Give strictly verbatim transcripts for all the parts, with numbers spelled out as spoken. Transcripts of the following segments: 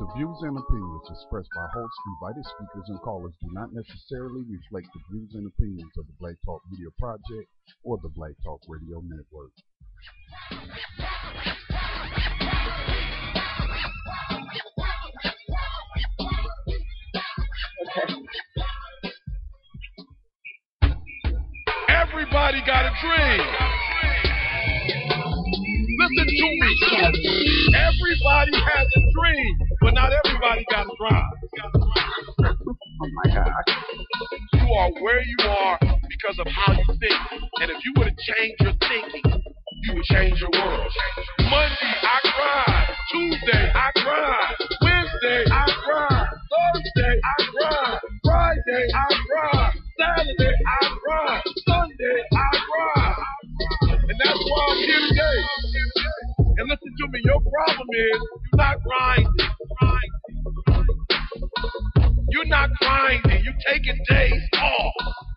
The views and opinions expressed by hosts, invited speakers, and callers do not necessarily reflect the views and opinions of the Black Talk Media Project or the Black Talk Radio Network. Everybody got a dream. Listen to me. Everybody has a dream, but not everybody got a drive. Oh my God. You are where you are because of how you think. And if you were to change your thinking, you would change your world. Monday, I grind. Tuesday, I grind. Wednesday, I grind. Thursday, I grind. Friday, I grind. Saturday, I grind. Sunday, I grind. And that's why I'm here today. And listen to me, your problem is you're not grinding. You're not grinding. You're taking days off.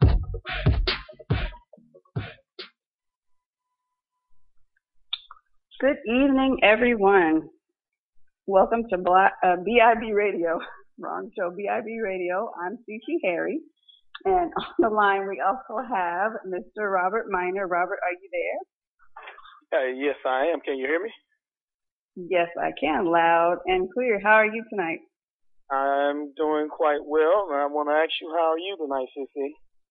Good evening, everyone. Welcome to Black, uh, B I B Radio. Wrong show, B I B Radio. I'm Cece Harry. And on the line, we also have Mister Robert Miner. Robert, are you there? Uh, yes, I am. Can you hear me? Yes, I can. Loud and clear. How are you tonight? I'm doing quite well. And I want to ask you, how are you tonight, Cece?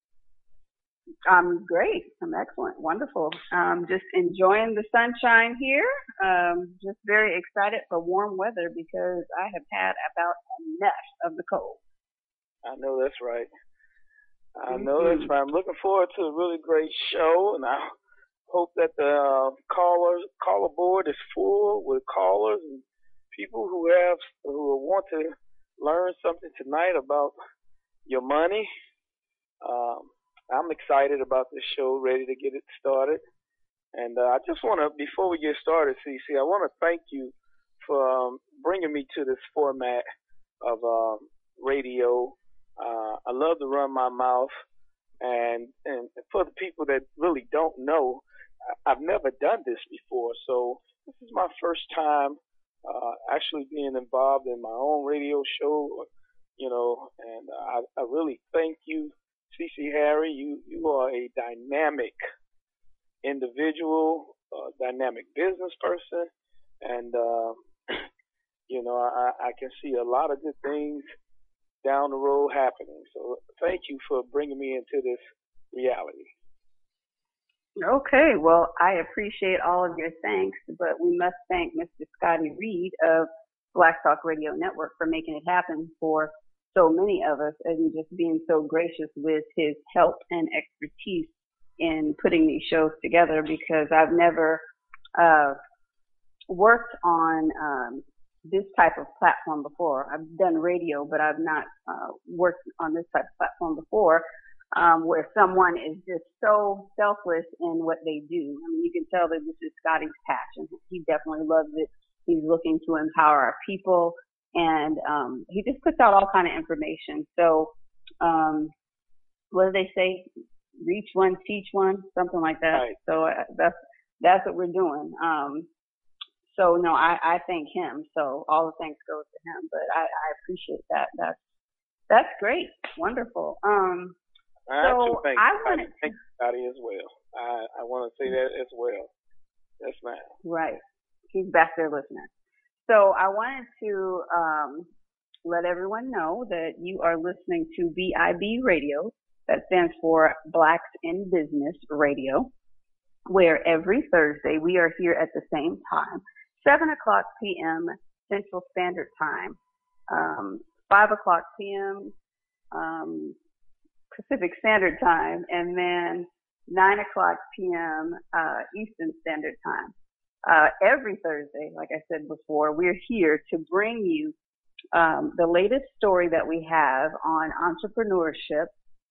I'm great. I'm excellent. Wonderful. Um, just enjoying the sunshine here. Um, just very excited for warm weather because I have had about enough of the cold. I know that's right. I Mm-hmm. know that's right. I'm looking forward to a really great show, and I hope that the uh, caller caller board is full with callers and people who have who want to learn something tonight about your money. Um, I'm excited about this show, ready to get it started. And uh, I just want to, before we get started, Cece, I want to thank you for um, bringing me to this format of um, radio. Uh, I love to run my mouth. And, and for the people that really don't know, I've never done this before. So this is my first time uh, actually being involved in my own radio show, you know, and I, I really thank you. Cece Harry, you, you are a dynamic individual, uh, dynamic business person, and, uh, you know, I, I can see a lot of good things down the road happening. So thank you for bringing me into this reality. Okay, well, I appreciate all of your thanks, but we must thank Mister Scotty Reed of Black Talk Radio Network for making it happen for so many of us and just being so gracious with his help and expertise in putting these shows together, because I've never uh, worked on um, this type of platform before. I've done radio, but I've not uh, worked on this type of platform before, um, where someone is just so selfless in what they do. I mean, you can tell that this is Scotty's passion. He definitely loves it. He's looking to empower our people. And um, he just puts out all kind of information. So, um, what do they say? Reach one, teach one, something like that. Right. So uh, that's that's what we're doing. Um, so no, I, I thank him. So all the thanks goes to him. But I, I appreciate that. That's that's great, wonderful. Um, I so too thank I want want to thank Scotty as well. I, I want to say that as well. Yes, ma'am. Right. He's back there listening. So I wanted to um, let everyone know that you are listening to B I B Radio. That stands for Blacks in Business Radio, where every Thursday we are here at the same time, seven o'clock p.m. Central Standard Time, um, five o'clock p.m. Um, Pacific Standard Time, and then nine o'clock p.m. Uh, Eastern Standard Time. Uh, every Thursday, like I said before, we're here to bring you um, the latest story that we have on entrepreneurship,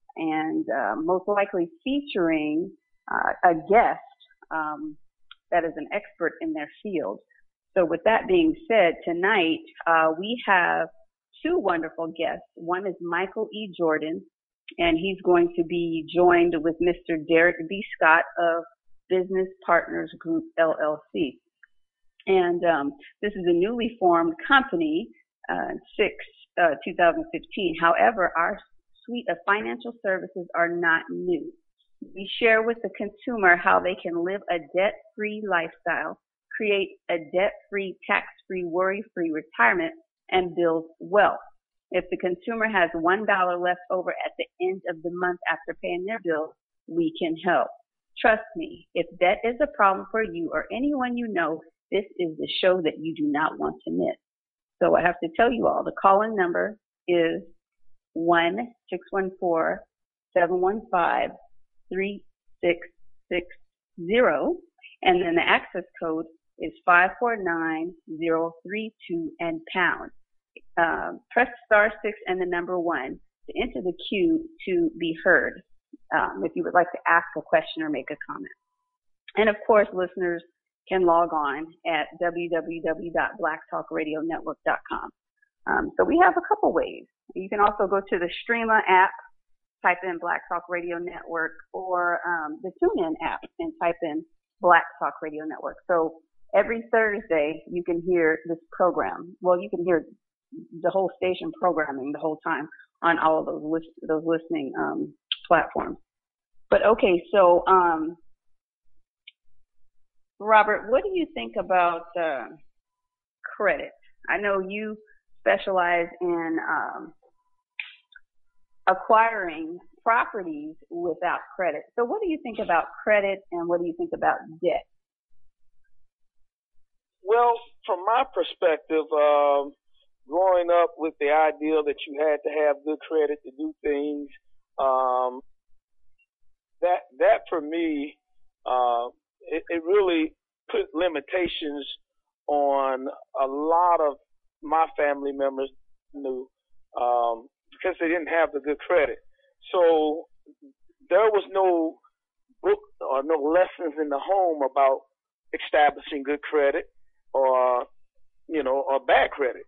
and uh, most likely featuring uh, a guest um, that is an expert in their field. So with that being said, tonight uh, we have two wonderful guests. One is Michael E. Jordan, and he's going to be joined with Mister Derek B. Scott of Business Partners Group, L L C. And um, this is a newly formed company uh, sixth, uh, two thousand fifteen. However, our suite of financial services are not new. We share with the consumer how they can live a debt-free lifestyle, create a debt-free, tax-free, worry-free retirement, and build wealth. If the consumer has one dollar left over at the end of the month after paying their bill, we can help. Trust me, if debt is a problem for you or anyone you know, this is the show that you do not want to miss. So I have to tell you all, the call-in number is one six one four, seven one five, three six six zero, and then the access code is five four nine zero three two and pound. Uh, press star six and the number one to enter the queue to be heard um, if you would like to ask a question or make a comment. And of course, listeners can log on at w w w dot black talk radio network dot com. Um, so we have a couple ways. You can also go to the Streama app, type in Black Talk Radio Network, or um, the TuneIn app and type in Black Talk Radio Network. So every Thursday you can hear this program. Well, you can hear the whole station programming the whole time on all of those list, those listening um, platforms. But okay, so um, Robert, what do you think about uh, credit? I know you specialize in um, acquiring properties without credit. So what do you think about credit and what do you think about debt? Well, from my perspective, um, growing up with the idea that you had to have good credit to do things, um, that that for me, uh, it, it really put limitations on a lot of my family members knew um, because they didn't have the good credit. So there was no book or no lessons in the home about establishing good credit or, you know, or bad credit.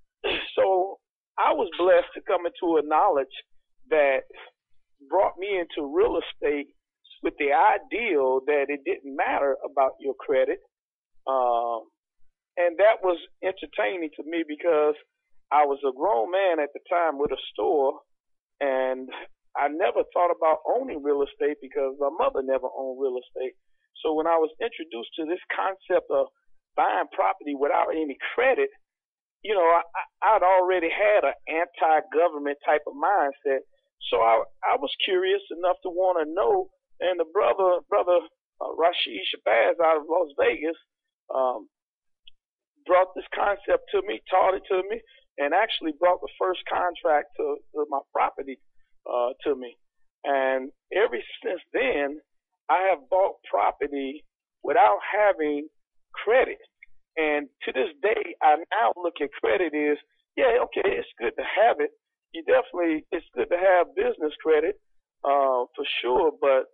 So I was blessed to come into a knowledge that brought me into real estate with the ideal that it didn't matter about your credit. Um, and that was entertaining to me because I was a grown man at the time with a store, and I never thought about owning real estate because my mother never owned real estate. So when I was introduced to this concept of buying property without any credit, you know, I, I'd already had an anti-government type of mindset. So I, I was curious enough to want to know. And the brother, brother uh, Rashid Shabazz out of Las Vegas, um, brought this concept to me, taught it to me, and actually brought the first contract to, to my property uh, to me. And ever since then, I have bought property without having credit. And to this day, I now look at credit as, yeah, okay, it's good to have it. You definitely, it's good to have business credit uh, for sure. But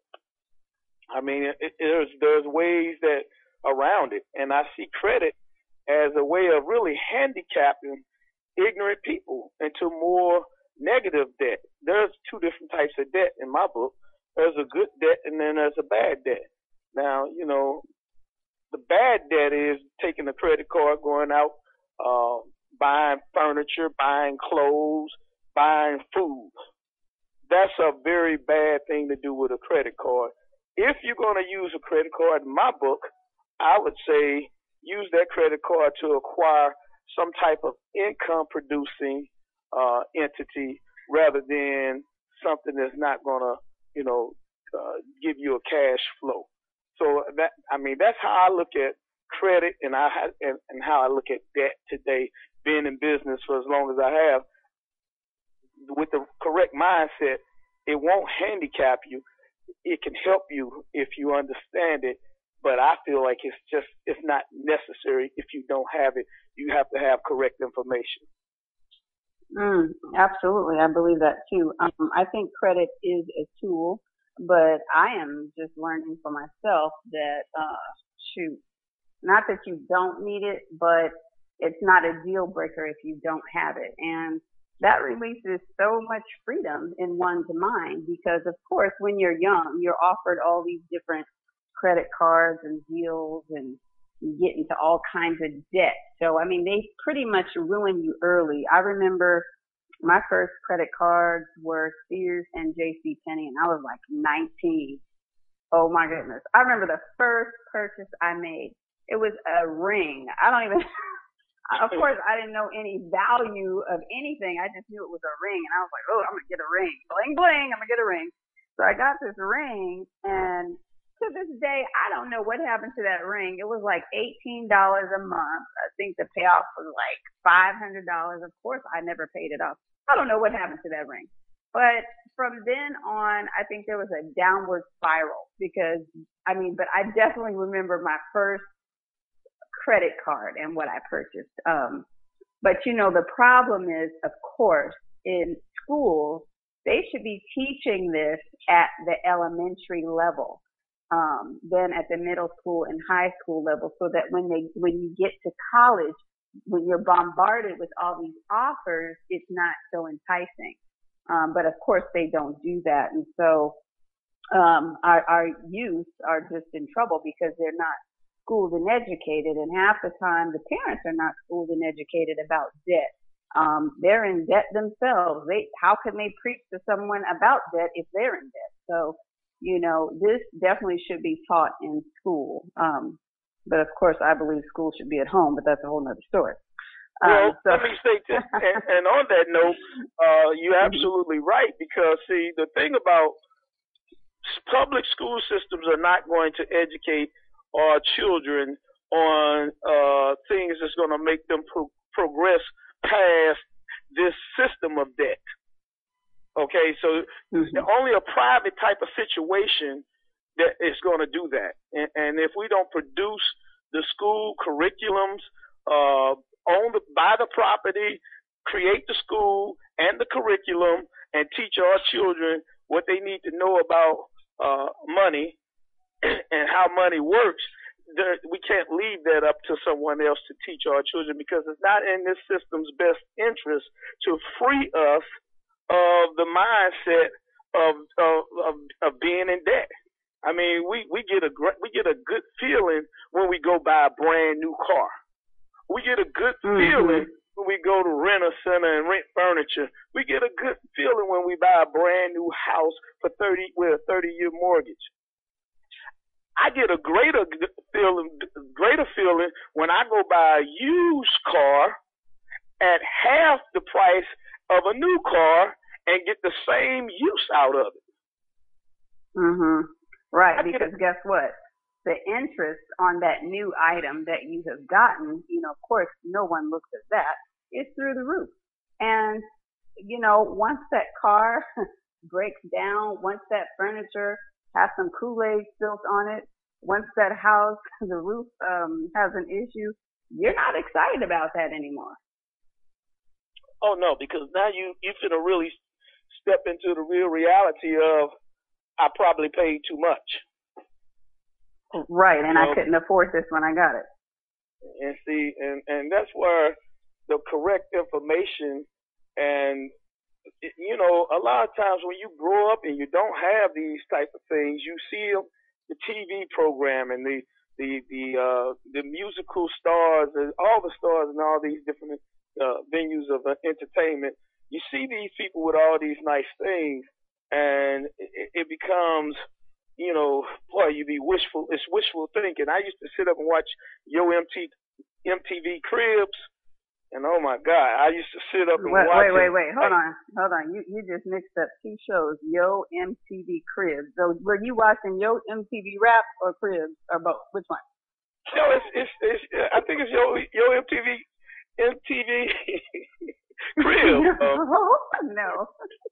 I mean, it, it, there's there's ways that around it, and I see credit as a way of really handicapping ignorant people into more negative debt. There's two different types of debt in my book. There's a good debt and then there's a bad debt. Now, you know, the bad debt is taking a credit card, going out, uh, buying furniture, buying clothes, buying food. That's a very bad thing to do with a credit card. If you're going to use a credit card, in my book, I would say use that credit card to acquire some type of income producing uh, entity rather than something that's not going to, you know, uh, give you a cash flow. So that, I mean, that's how I look at credit and I and, and how I look at debt today, being in business for as long as I have. With the correct mindset, it won't handicap you. It can help you if you understand it. But I feel like it's just, it's not necessary if you don't have it. You have to have correct information. Mm, absolutely. I believe that too. Um, I think credit is a tool, but I am just learning for myself that, uh, shoot, not that you don't need it, but it's not a deal breaker if you don't have it. And that releases so much freedom in one's mind because, of course, when you're young, you're offered all these different credit cards and deals and you get into all kinds of debt. So, I mean, they pretty much ruin you early. I remember my first credit cards were Sears and JCPenney, and I was like nineteen. Oh my goodness. I remember the first purchase I made. It was a ring. I don't even, of course, I didn't know any value of anything. I just knew it was a ring. And I was like, oh, I'm going to get a ring. Bling, bling, I'm going to get a ring. So I got this ring. And to this day, I don't know what happened to that ring. It was like eighteen dollars a month. I think the payoff was like five hundred dollars. Of course, I never paid it off. I don't know what happened to that ring. But from then on, I think there was a downward spiral because, I mean, but I definitely remember my first credit card and what I purchased. Um, but, you know, the problem is, of course, in school, they should be teaching this at the elementary level, um, then at the middle school and high school level, so that when they, when you get to college, when you're bombarded with all these offers, it's not so enticing. Um, but of course they don't do that. And so, um, our, our youth are just in trouble because they're not schooled and educated. And half the time the parents are not schooled and educated about debt. Um, they're in debt themselves. They, how can they preach to someone about debt if they're in debt? So, you know, this definitely should be taught in school. Um, but of course I believe school should be at home, but that's a whole nother story. Well, um, so. let me say this, and, and on that note, uh, you're absolutely right, because, see, the thing about public school systems are not going to educate our children on uh, things that's going to make them pro- progress past this system of debt. Okay, so mm-hmm. only a private type of situation that is going to do that. And, and if we don't produce the school curriculums, uh, own the, buy the property, create the school and the curriculum, and teach our children what they need to know about uh, money and how money works, there, we can't leave that up to someone else to teach our children, because it's not in this system's best interest to free us of the mindset of of, of, of being in debt. I mean, we, we get a we get a good feeling when we go buy a brand new car. We get a good mm-hmm. feeling when we go to rent a center and rent furniture. We get a good feeling when we buy a brand new house for thirty with a thirty year mortgage. I get a greater feeling, greater feeling when I go buy a used car at half the price of a new car and get the same use out of it. Mhm. Right, I because guess what? The interest on that new item that you have gotten, you know, of course, no one looks at that. It's through the roof. And, you know, once that car breaks down, once that furniture has some Kool-Aid spilt on it, once that house, the roof um, has an issue, you're not excited about that anymore. Oh, no, because now you, you're going to really step into the real reality of, I probably paid too much. Right, and you know, I couldn't afford this when I got it. And see, and, and that's where the correct information and, you know, a lot of times when you grow up and you don't have these type of things, you see the T V program and the the the uh, the musical stars and all the stars and all these different uh, venues of uh, entertainment. You see these people with all these nice things, and it, it becomes, you know, boy, you be wishful. It's wishful thinking. I used to sit up and watch Yo M T V Cribs, and oh my God, I used to sit up and wait, watch. Wait, wait, wait, hold on, hold on. You you just mixed up two shows, Yo M T V Cribs. So were you watching Yo M T V Rap or Cribs or both? Which one? No, it's it's, it's I think it's Yo Yo M T V M T V Cribs. Um, no.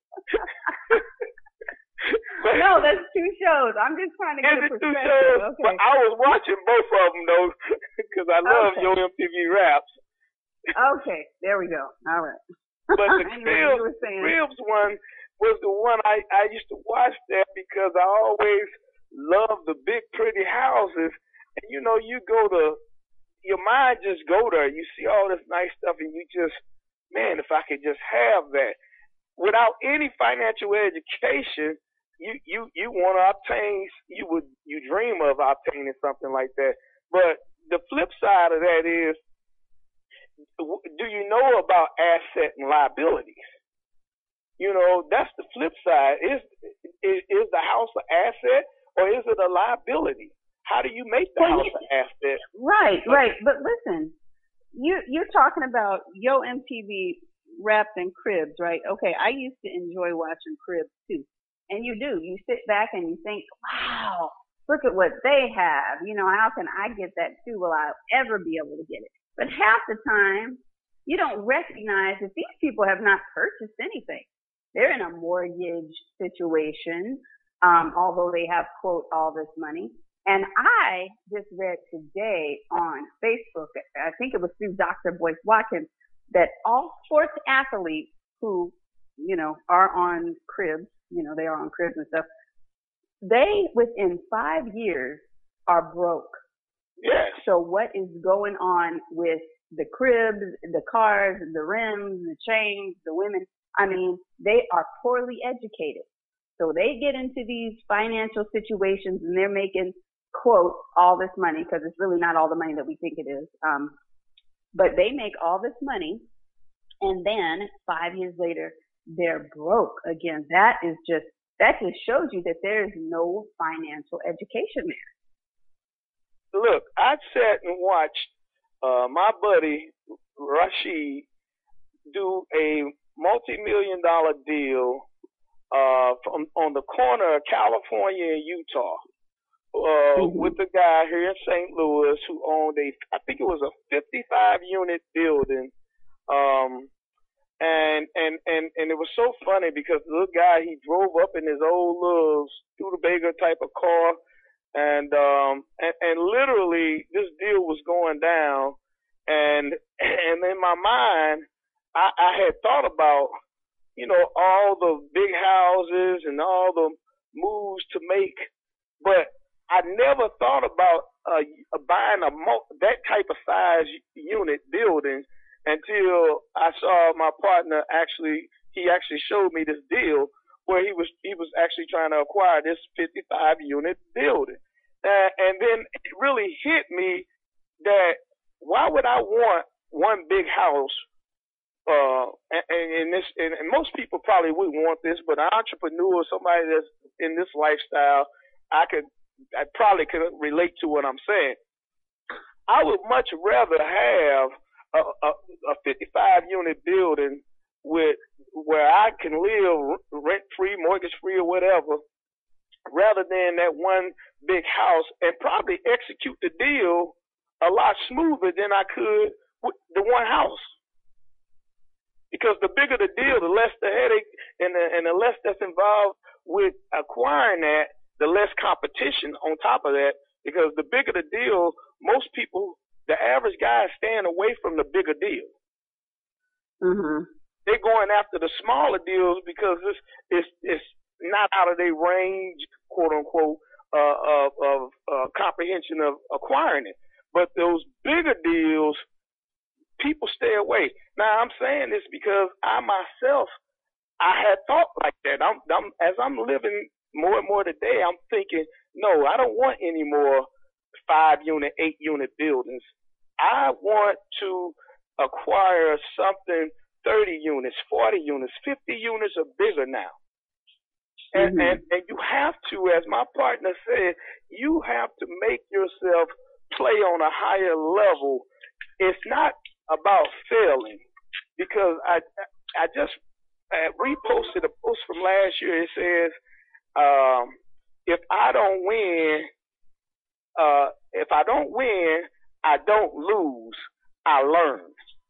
But, no, that's two shows. I'm just trying to get a perspective. Two shows, okay. But I was watching both of them though, because I love okay. Yo M T V Raps. Okay, there we go. All right. But the Cribs, Cribs one was the one I, I used to watch that because I always loved the big pretty houses. And you know, you go to, your mind just go there. You see all this nice stuff and you just, man, if I could just have that. Without any financial education, you, you, you want to obtain, you would, you dream of obtaining something like that. But the flip side of that is, do you know about asset and liabilities? You know, that's the flip side. Is is, is the house an asset or is it a liability? How do you make the well, house an asset? Right, right. But listen, you you're talking about Yo M T V Wrapped in Cribs, right? Okay, I used to enjoy watching Cribs too, and you do. You sit back and you think, wow, look at what they have. You know, how can I get that too? Will I ever be able to get it? But half the time, you don't recognize that these people have not purchased anything. They're in a mortgage situation, um, although they have, quote, all this money. And I just read today on Facebook, I think it was through Doctor Boyce Watkins, that all sports athletes who, you know, are on cribs, you know, they are on cribs and stuff, they, within five years, are broke. Yes. So what is going on with the cribs, the cars, the rims, the chains, the women? I mean, they are poorly educated. So they get into these financial situations and they're making, quote, all this money, because it's really not all the money that we think it is. Um, but they make all this money and then five years later, they're broke again. That is just, that just shows you that there is no financial education there. Look, I sat and watched uh, my buddy Rashid do a multi-million dollar deal uh, from, on the corner of California and Utah uh, mm-hmm. with a guy here in Saint Louis who owned a, I think it was a fifty-five unit building. Um, and, and, and, and it was so funny because the little guy, he drove up in his old little Studebaker type of car. And, um, and, and literally this deal was going down. And, and in my mind, I, I had thought about, you know, all the big houses and all the moves to make, but I never thought about uh, buying a mo- that type of size unit building until I saw my partner actually, he actually showed me this deal where he was, he was actually trying to acquire this fifty-five unit building. Uh, and then it really hit me that why would I want one big house? Uh, and, and this, and, and most people probably wouldn't want this, but an entrepreneur, somebody that's in this lifestyle, I could, I probably could relate to what I'm saying. I would much rather have a, a, a fifty-five unit building with, where I can live rent free, mortgage free or whatever, rather than that one big house, and probably execute the deal a lot smoother than I could with the one house. Because the bigger the deal, the less the headache and the, and the less that's involved with acquiring that, the less competition on top of that. Because the bigger the deal, most people, the average guy is staying away from the bigger deal. Mm-hmm. They're going after the smaller deals because it's, it's, it's not out of their range, quote unquote, uh, of, of uh, comprehension of acquiring it. But those bigger deals, people stay away. Now, I'm saying this because I myself, I had thought like that. I'm, I'm, as I'm living more and more today, I'm thinking, no, I don't want any more five-unit, eight-unit buildings. I want to acquire something thirty units, forty units, fifty units or bigger now. And, mm-hmm. and, and you have to, as my partner said, you have to make yourself play on a higher level. It's not about failing, because I I just I reposted a post from last year. It says, um, if I don't win, uh, if I don't win, I don't lose, I learn.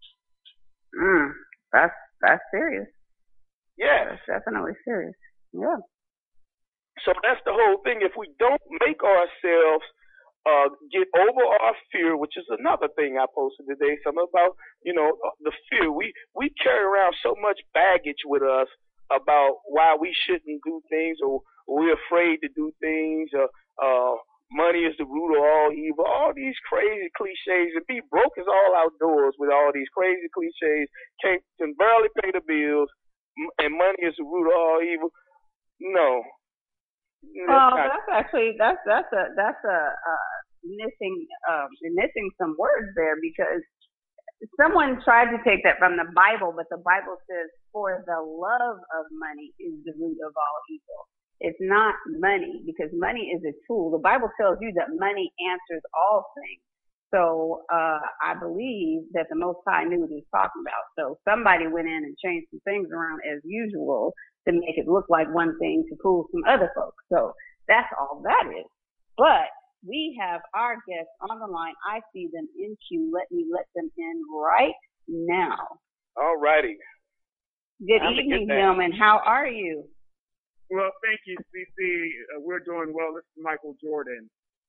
Mm, that's that's serious. Yeah, that's definitely serious. Yeah. So that's the whole thing. If we don't make ourselves Uh, get over our fear, which is another thing I posted today, something about, you know, the fear. We, we carry around so much baggage with us about why we shouldn't do things, or we're afraid to do things, or, uh, money is the root of all evil, all these crazy cliches, and be broke is all outdoors with all these crazy cliches, can't, can barely pay the bills, and money is the root of all evil. No. Well, that's actually that's that's a that's a uh, missing um, missing some words there because someone tried to take that from the Bible, but the Bible says, for the love of money is the root of all evil. It's not money, because money is a tool. The Bible tells you that money answers all things. So uh, I believe that the Most High knew what he was talking about. So somebody went in and changed some things around as usual to make it look like one thing to fool some other folks. So that's all that is. But we have our guests on the line. I see them in queue. Let me let them in right now. All righty. Good I'm evening, gentlemen. How are you? Well, thank you, C C. Uh, we're doing well. This is Michael Jordan.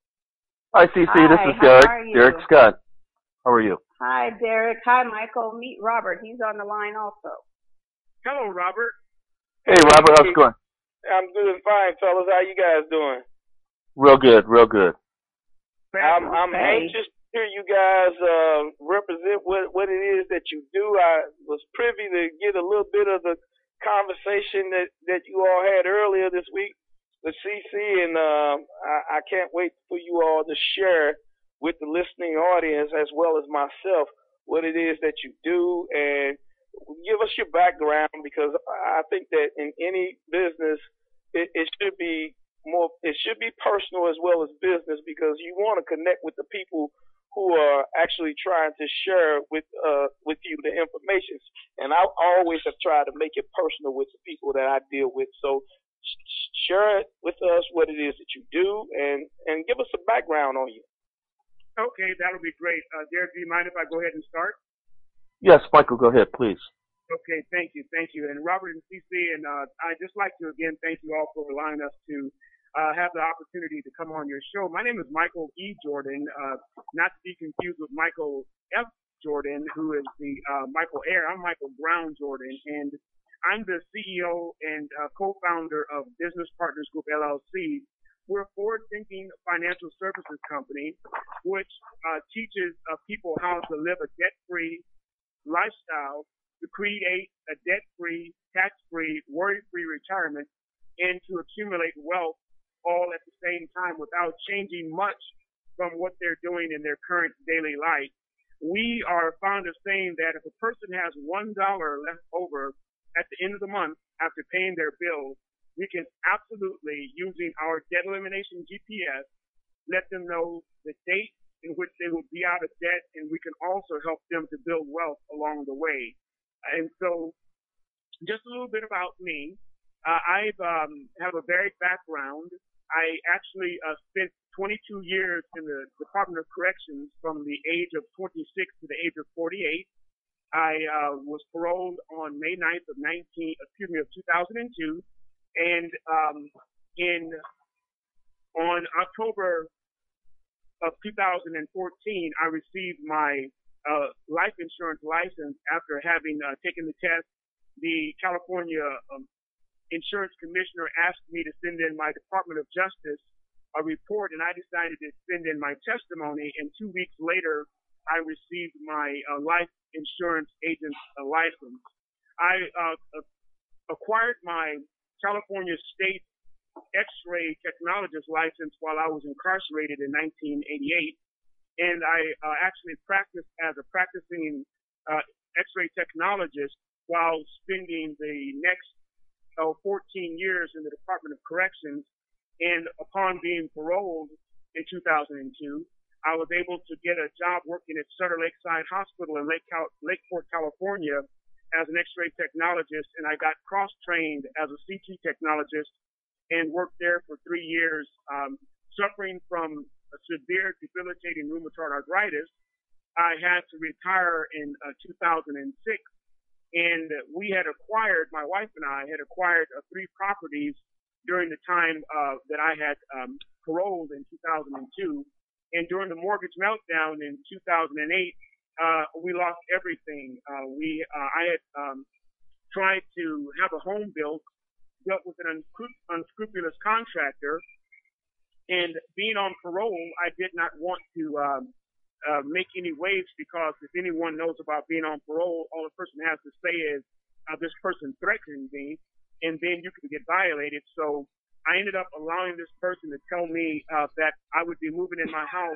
Hi, C C. Hi, this is how Derek. Are you? Derek Scott. How are you? Hi, Derek. Hi, Michael. Meet Robert. He's on the line also. Hello, Robert. Hey, Robert. How's it going? I'm doing fine, fellas. How you guys doing? Real good. Real good. I'm, I'm anxious to hear you guys uh, represent what, what it is that you do. I was privy to get a little bit of the conversation that, that you all had earlier this week with C C, and uh, I, I can't wait for you all to share with the listening audience as well as myself what it is that you do, and give us your background, because I think that in any business it, it should be more, it should be personal as well as business, because you want to connect with the people who are actually trying to share with uh with you the information. And I always have tried to make it personal with the people that I deal with. So share it with us what it is that you do, and and give us a background on you. Okay, that'll be great. Uh, Derek, do you mind if I go ahead and start? Yes, Michael, go ahead, please. Okay, thank you, thank you. And Robert and C C, and uh, I'd just like to again thank you all for allowing us to Uh, have the opportunity to come on your show. My name is Michael E. Jordan, uh, not to be confused with Michael F. Jordan, who is the uh, Michael Air. I'm Michael Brown Jordan, and I'm the C E O and uh, co-founder of Business Partners Group, L L C. We're a forward-thinking financial services company, which uh, teaches uh, people how to live a debt-free lifestyle, to create a debt-free, tax-free, worry-free retirement, and to accumulate wealth all at the same time without changing much from what they're doing in their current daily life. We are fond of saying that if a person has one dollar left over at the end of the month after paying their bills, we can absolutely, using our debt elimination G P S, let them know the date in which they will be out of debt, and we can also help them to build wealth along the way. And so just a little bit about me. Uh, I've um, have a varied background. I actually uh, spent twenty-two years in the Department of Corrections from the age of twenty-six to the age of forty-eight. I uh, was paroled on May ninth of nineteen, excuse me, of two thousand two, and um, in on October of two thousand fourteen, I received my uh, life insurance license after having uh, taken the test. The California um, Insurance Commissioner asked me to send in my Department of Justice a report, and I decided to send in my testimony. And two weeks later, I received my uh, life insurance agent's uh, license. I uh, acquired my California State X-ray technologist license while I was incarcerated in nineteen eighty-eight, and I uh, actually practiced as a practicing uh, X-ray technologist while spending the next uh, fourteen years in the Department of Corrections. And upon being paroled in two thousand two, I was able to get a job working at Sutter Lakeside Hospital in Lake Cal- Lakeport, California as an X-ray technologist, and I got cross-trained as a C T technologist and worked there for three years, um, suffering from a severe debilitating rheumatoid arthritis. I had to retire in uh, two thousand six. And we had acquired, my wife and I had acquired uh, three properties during the time uh, that I had um, paroled in two thousand two. And during the mortgage meltdown in two thousand eight, uh, we lost everything. Uh, we, uh, I had um, tried to have a home built, built with an unscru- unscrupulous contractor. And being on parole, I did not want to um, Uh, make any waves, because if anyone knows about being on parole, all the person has to say is, uh, this person threatened me, and then you can get violated. So I ended up allowing this person to tell me uh, that I would be moving in my house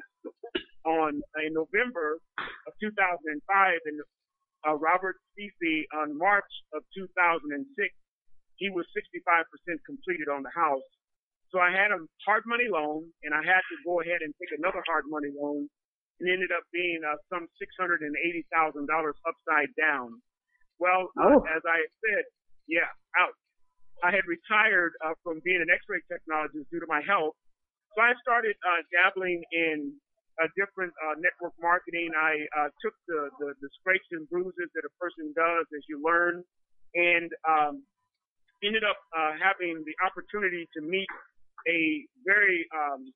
on in November of two thousand five, and uh, Robert Cece on March of two thousand six, he was sixty-five percent completed on the house. So I had a hard money loan, and I had to go ahead and take another hard money loan, and it ended up being uh, some six hundred eighty thousand dollars upside down. Well, oh. uh, as I said, yeah, ouch. I had retired uh, from being an X-ray technologist due to my health, so I started uh, dabbling in uh, different uh, network marketing. I uh, took the, the, the scrapes and bruises that a person does as you learn, and um, ended up uh, having the opportunity to meet a very um,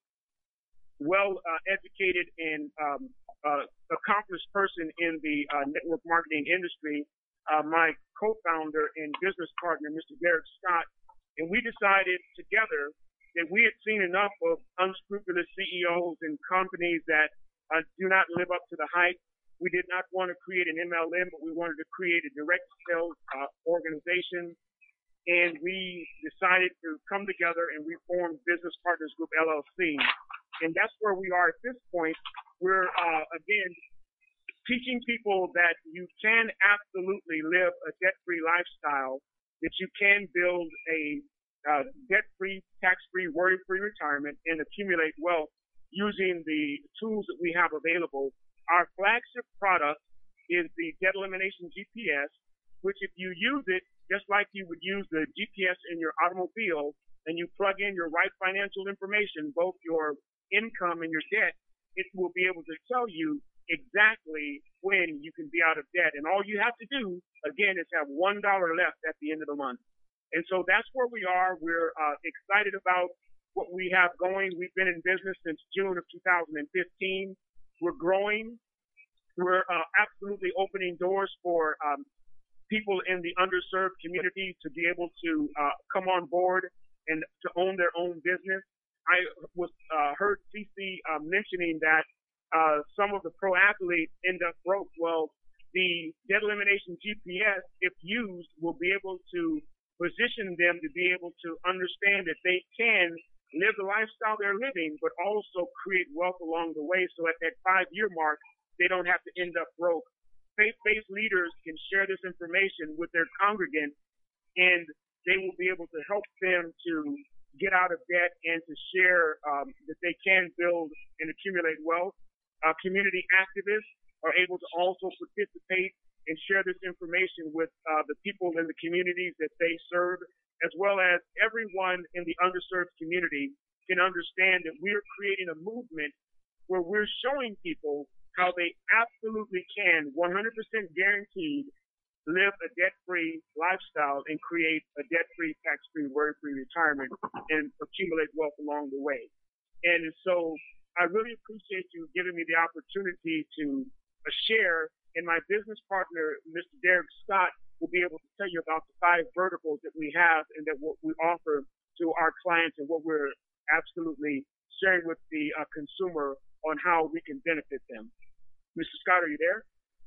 well-educated uh, and um, uh, accomplished person in the uh, network marketing industry, uh, my co-founder and business partner, Mister Derek Scott, and we decided together that we had seen enough of unscrupulous C E Os and companies that uh, do not live up to the hype. We did not want to create an M L M, but we wanted to create a direct sales uh, organization. And we decided to come together and we formed Business Partners Group, L L C. And that's where we are at this point. We're, uh, again, teaching people that you can absolutely live a debt-free lifestyle, that you can build a uh, debt-free, tax-free, worry-free retirement and accumulate wealth using the tools that we have available. Our flagship product is the Debt Elimination G P S, which if you use it, just like you would use the G P S in your automobile, and you plug in your right financial information, both your income and your debt, it will be able to tell you exactly when you can be out of debt. And all you have to do, again, is have one dollar left at the end of the month. And so that's where we are. We're uh, excited about what we have going. We've been in business since June of two thousand fifteen. We're growing. We're uh, absolutely opening doors for um, people in the underserved community to be able to uh, come on board and to own their own business. I was uh, heard Cece uh, mentioning that uh, some of the pro athletes end up broke. Well, the Debt Elimination G P S, if used, will be able to position them to be able to understand that they can live the lifestyle they're living, but also create wealth along the way. So at that five-year mark, they don't have to end up broke. Faith-based leaders can share this information with their congregants, and they will be able to help them to get out of debt and to share um, that they can build and accumulate wealth. Uh, community activists are able to also participate and share this information with uh, the people in the communities that they serve, as well as everyone in the underserved community can understand that we're creating a movement where we're showing people how they absolutely can, one hundred percent guaranteed, live a debt-free lifestyle and create a debt-free, tax-free, worry-free retirement and accumulate wealth along the way. And so I really appreciate you giving me the opportunity to uh, share, and my business partner, Mister Derek Scott, will be able to tell you about the five verticals that we have and that what we offer to our clients and what we're absolutely sharing with the uh, consumer on how we can benefit them. Mister Scott, are you there?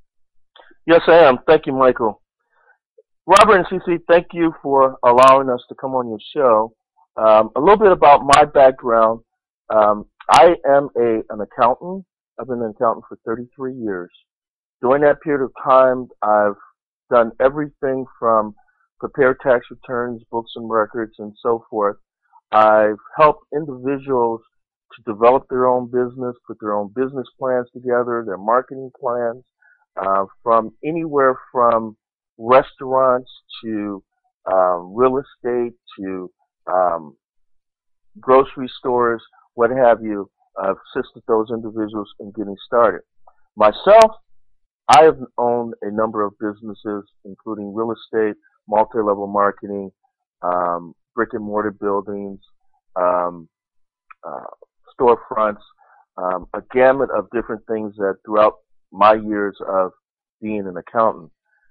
Yes, I am. Thank you, Michael. Robert and Cece, thank you for allowing us to come on your show. Um, a little bit about my background. Um, I am a an accountant. I've been an accountant for thirty-three years. During that period of time, I've done everything from prepare tax returns, books and records, and so forth. I've helped individuals to develop their own business, put their own business plans together, their marketing plans, uh, from anywhere from restaurants to um, real estate to um, grocery stores, what have you. I've assisted those individuals in getting started. Myself, I have owned a number of businesses, including real estate, multi-level marketing, um, brick and mortar buildings, um, uh, storefronts, um, a gamut of different things that throughout my years of being an accountant.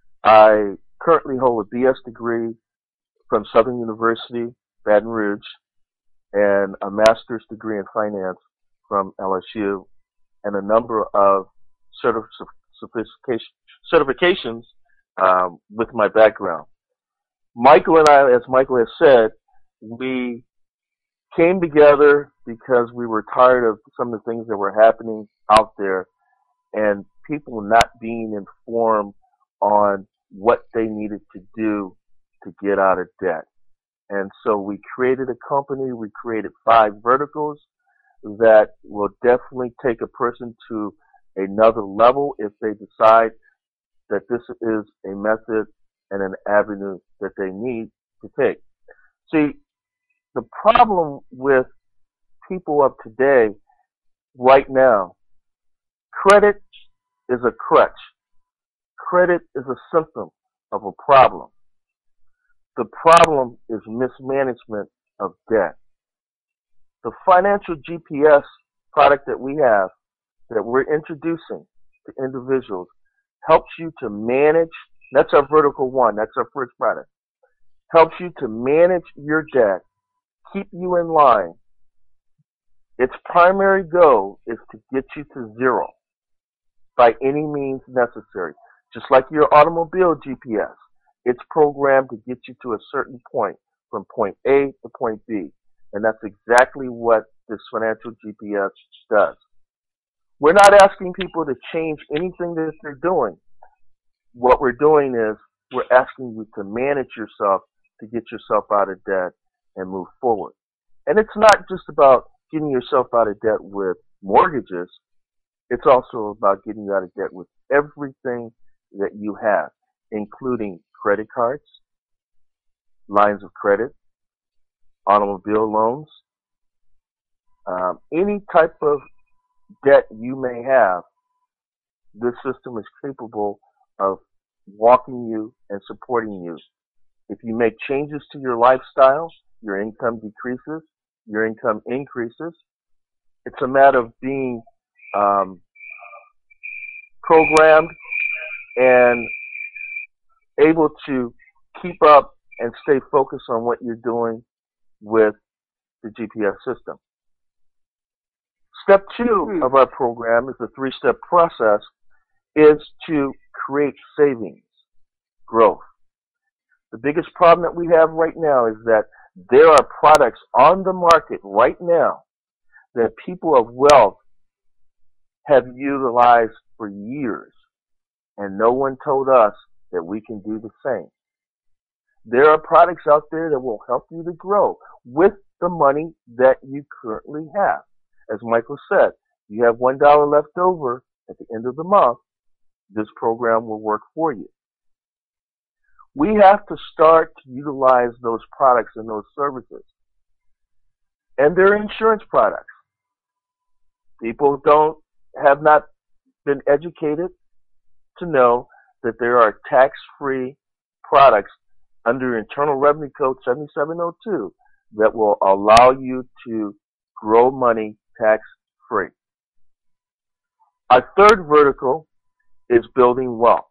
I currently hold a B S degree from Southern University, Baton Rouge, and a master's degree in finance from L S U, and a number of certif- certifications um, with my background. Michael and I, as Michael has said, we came together because we were tired of some of the things that were happening out there and people not being informed on what they needed to do to get out of debt. And so we created a company, we created five verticals that will definitely take a person to another level if they decide that this is a method and an avenue that they need to take. See, the problem with people of today, right now, credit is a crutch. Credit is a symptom of a problem. The problem is mismanagement of debt. The financial G P S product that we have, that we're introducing to individuals, helps you to manage, that's our vertical one, that's our first product, helps you to manage your debt, keep you in line. Its primary goal is to get you to zero by any means necessary. Just like your automobile G P S, it's programmed to get you to a certain point, from point A to point B. And that's exactly what this financial G P S does. We're not asking people to change anything that they're doing. What we're doing is we're asking you to manage yourself to get yourself out of debt and move forward. And it's not just about getting yourself out of debt with mortgages. It's also about getting you out of debt with everything that you have, including credit cards, lines of credit, automobile loans, um, any type of debt you may have. This system is capable of walking you and supporting you. If you make changes to your lifestyle, your income decreases, your income increases. It's a matter of being um, programmed and able to keep up and stay focused on what you're doing with the G P S system. Step two of our program is a three-step process, is to create savings, growth. The biggest problem that we have right now is that there are products on the market right now that people of wealth have utilized for years, and no one told us that we can do the same. There are products out there that will help you to grow with the money that you currently have. As Michael said, you have one dollar left over at the end of the month, this program will work for you. We have to start to utilize those products and those services. And they're insurance products. People don't have not been educated to know that there are tax-free products under Internal Revenue Code seventy-seven oh two that will allow you to grow money tax-free. Our third vertical is building wealth.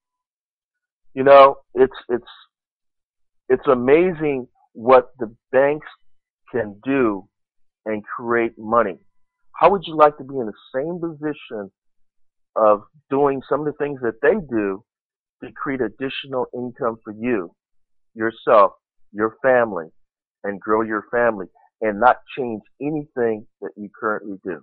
You know, it's it's it's amazing what the banks can do and create money. How would you like to be in the same position of doing some of the things that they do to create additional income for you, yourself, your family, and grow your family, and not change anything that you currently do?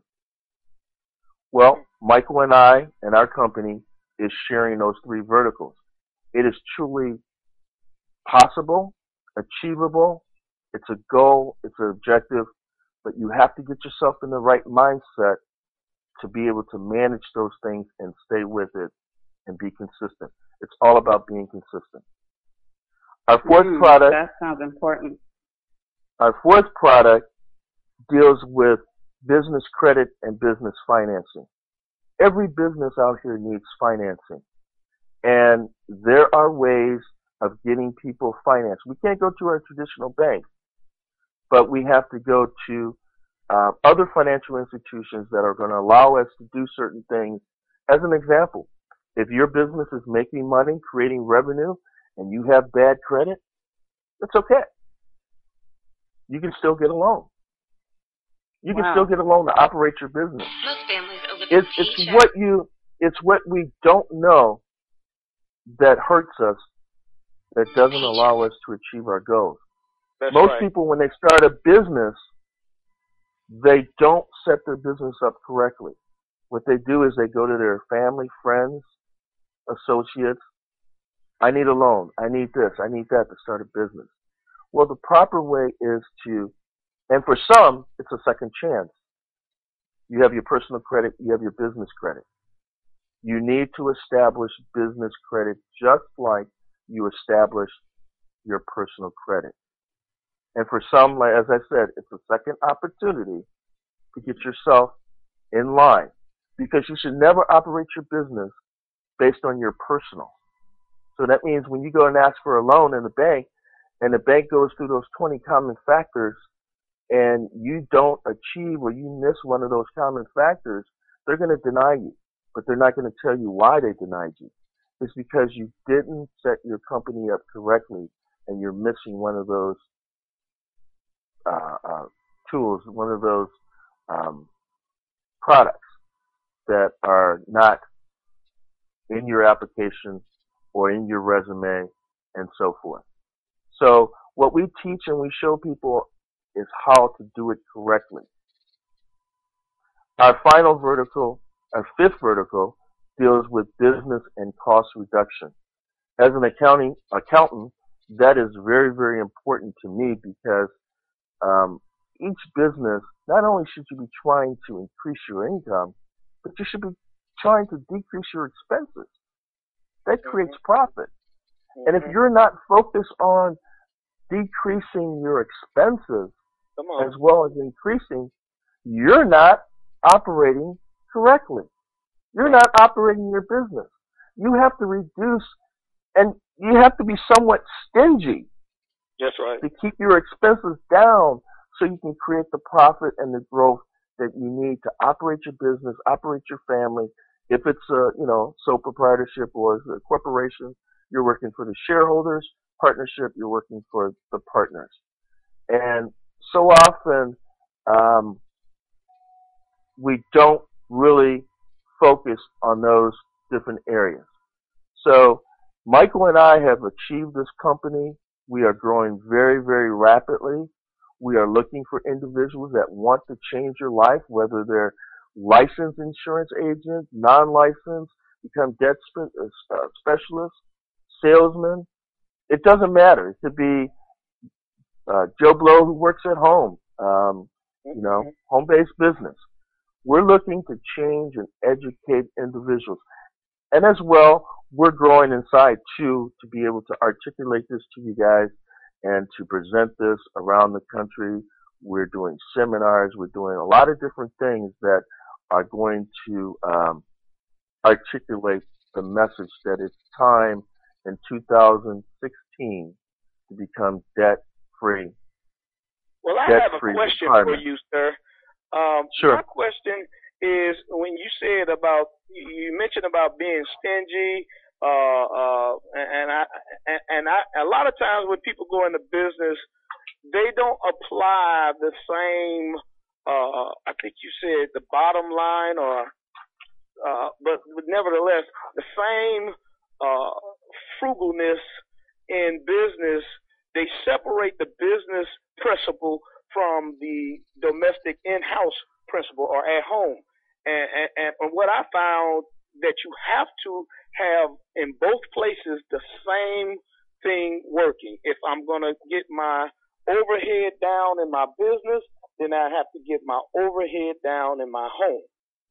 Well, Michael and I and our company is sharing those three verticals. It is truly possible, achievable. It's a goal, it's an objective, but you have to get yourself in the right mindset to be able to manage those things and stay with it and be consistent. It's all about being consistent. Our fourth mm, product. That sounds important. Our fourth product deals with business credit and business financing. Every business out here needs financing. And there are ways of getting people financed. We can't go to our traditional banks, but we have to go to uh, other financial institutions that are going to allow us to do certain things. As an example, if your business is making money, creating revenue, and you have bad credit, that's okay. You can still get a loan. You can wow. still get a loan to operate your business. Most families over It's, it's what you, it's what we don't know that hurts us, that doesn't allow us to achieve our goals. That's Most right. people, when they start a business, they don't set their business up correctly. What they do is they go to their family, friends, associates. I need a loan. I need this. I need that to start a business. Well, the proper way is to, and for some, it's a second chance. You have your personal credit. You have your business credit. You need to establish business credit just like you establish your personal credit. And for some, like as I said, it's a second opportunity to get yourself in line, because you should never operate your business based on your personal. So that means when you go and ask for a loan in the bank, and the bank goes through those twenty common factors, and you don't achieve or you miss one of those common factors, they're going to deny you. But they're not going to tell you why they denied you. It's because you didn't set your company up correctly, and you're missing one of those uh, uh, tools, one of those um, products that are not in your application or in your resume and so forth. So what we teach and we show people is how to do it correctly. Our final vertical, our fifth vertical, deals with business and cost reduction. As an accounting accountant, that is very, very important to me, because um, each business, not only should you be trying to increase your income, but you should be trying to decrease your expenses. That creates profit. And if you're not focused on decreasing your expenses as well as increasing, you're not operating correctly. You're not operating your business. You have to reduce, and you have to be somewhat stingy. That's right. To keep your expenses down so you can create the profit and the growth that you need to operate your business, operate your family. If it's a, you know, sole proprietorship or a corporation, you're working for the shareholders. Partnership, you're working for the partners. And so often, um, we don't really focus on those different areas. So Michael and I have achieved this company. We are growing very, very rapidly. We are looking for individuals that want to change your life, whether they're licensed insurance agents, non-licensed, become debt spe- uh, specialists, salesmen. It doesn't matter. It could be uh, Joe Blow who works at home, um, you know, home-based business. We're looking to change and educate individuals. And as well, we're growing inside, too, to be able to articulate this to you guys and to present this around the country. We're doing seminars. We're doing a lot of different things that are going to um, articulate the message that it's time in two thousand sixteen to become debt-free. Well, I debt have a question for you, sir. Um, sure. My question is, when you said about, you mentioned about being stingy, uh, uh, and I, and I, a lot of times when people go into business, they don't apply the same, uh, I think you said the bottom line, or, uh, but, but nevertheless, the same, uh, frugalness in business. They separate the business principle from the domestic in-house principle or at home. And, and, and what I found that you have to have in both places the same thing working. If I'm going to get my overhead down in my business, then I have to get my overhead down in my home.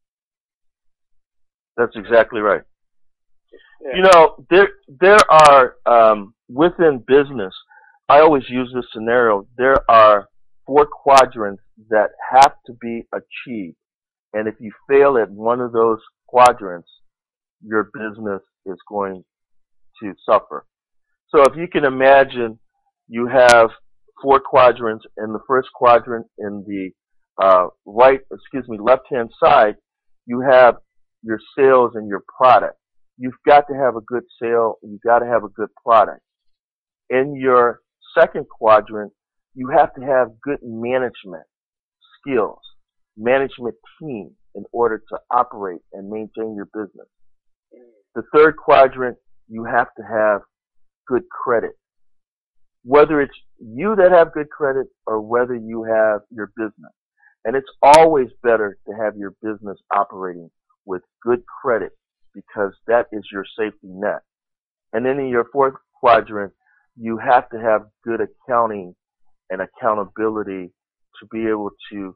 That's exactly right. Yeah. You know, there there are, um, within business, I always use this scenario, there are four quadrants that have to be achieved. And if you fail at one of those quadrants, your business is going to suffer. So if you can imagine, you have four quadrants, and the first quadrant in the uh, right, excuse me, left-hand side, you have your sales and your product. You've got to have a good sale, and you've got to have a good product. In your second quadrant, you have to have good management skills, management team in order to operate and maintain your business. The third quadrant, you have to have good credit. Whether it's you that have good credit or whether you have your business. And it's always better to have your business operating with good credit because that is your safety net. And then in your fourth quadrant, you have to have good accounting and accountability to be able to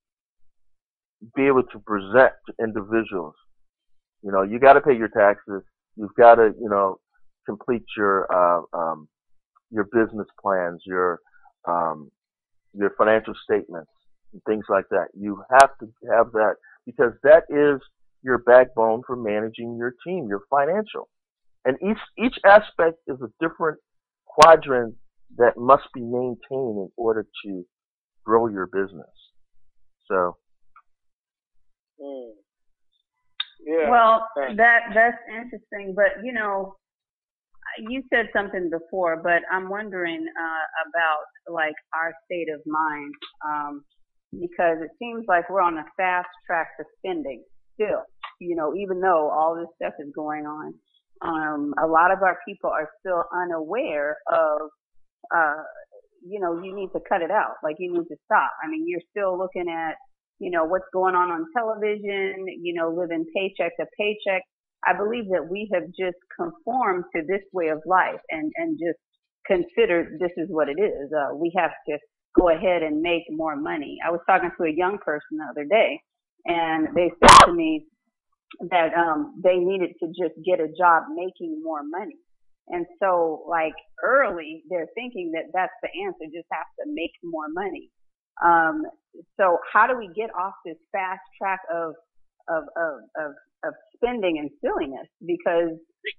be able to present to individuals. You know, you got to pay your taxes. You've got to, you know, complete your uh, um, your business plans, your um, your financial statements, and things like that. You have to have that because that is your backbone for managing your team, your financial. And each each aspect is a different quadrant that must be maintained in order to grow your business. So. Mm. Yeah. Well, that that's interesting, but you know, you said something before, but I'm wondering uh, about like our state of mind, um, because it seems like we're on a fast track to spending still. You know, even though all this stuff is going on, um, a lot of our people are still unaware of, uh, you know, you need to cut it out. Like you need to stop. I mean, you're still looking at, you know, what's going on on television, you know, living paycheck to paycheck. I believe that we have just conformed to this way of life and, and just considered this is what it is. Uh, we have to go ahead and make more money. I was talking to a young person the other day, and they said to me that um, they needed to just get a job making more money. And so, like, early, they're thinking that that's the answer, just have to make more money. Um, so how do we get off this fast track of, of, of, of, of spending and silliness? Because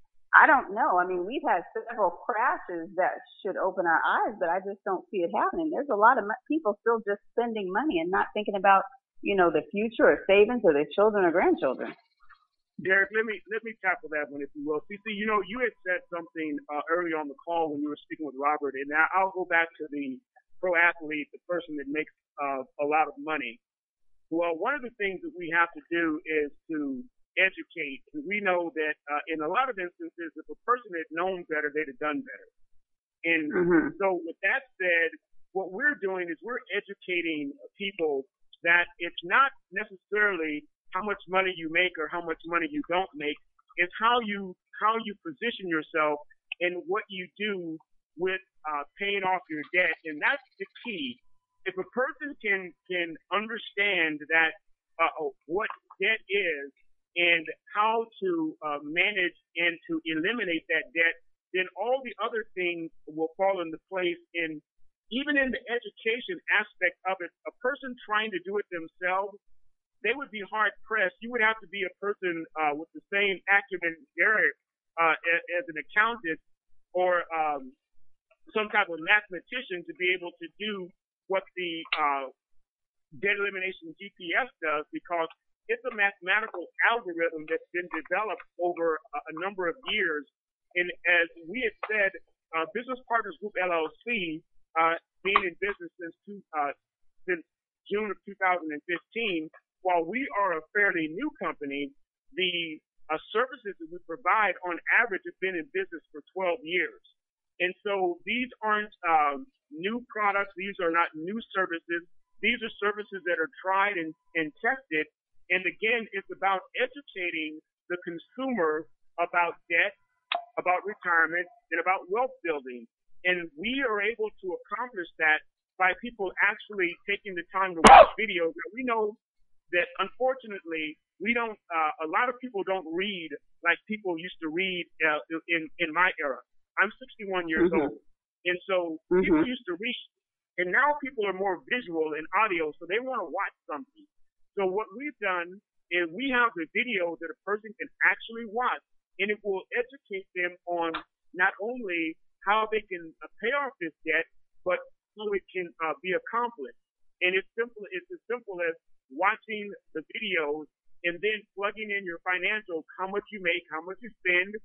I don't know. I mean, we've had several crashes that should open our eyes, but I just don't see it happening. There's a lot of people still just spending money and not thinking about, you know, the future or savings or their children or grandchildren. Derek, let me let me tackle that one, if you will. C C, you know, you had said something uh, early on the call when you were speaking with Robert, and now I'll go back to the pro athlete, the person that makes uh, a lot of money. Well, one of the things that we have to do is to educate. And we know that uh, in a lot of instances, if a person had known better, they'd have done better. And mm-hmm. so with that said, what we're doing is we're educating people that it's not necessarily how much money you make or how much money you don't make. It's how you how you position yourself and what you do with uh, paying off your debt. And that's the key. If a person can can understand that uh, what debt is and how to uh, manage and to eliminate that debt, then all the other things will fall into place. And even in the education aspect of it, a person trying to do it themselves, they would be hard pressed. You would have to be a person uh, with the same acumen, Derek, uh, as, as an accountant or um, some type of mathematician to be able to do what the uh, debt elimination G P S does, because it's a mathematical algorithm that's been developed over a, a number of years. And as we had said, uh, Business Partners Group L L C, uh, being in business since, two, uh, since June of two thousand fifteen, while we are a fairly new company, the uh, services that we provide on average have been in business for twelve years. And so these aren't um, new products. These are not new services. These are services that are tried and, and tested. And again, it's about educating the consumer about debt, about retirement, and about wealth building. And we are able to accomplish that by people actually taking the time to watch videos. Now, we know that unfortunately, we don't, uh, a lot of people don't read like people used to read uh, in, in my era. I'm sixty-one years mm-hmm. old. And so mm-hmm. people used to read, and now people are more visual and audio, so they want to watch something. So what we've done is we have the video that a person can actually watch, and it will educate them on not only how they can uh, pay off this debt, but how it can uh, be accomplished. And it's simple. It's as simple as watching the videos and then plugging in your financials, how much you make, how much you spend.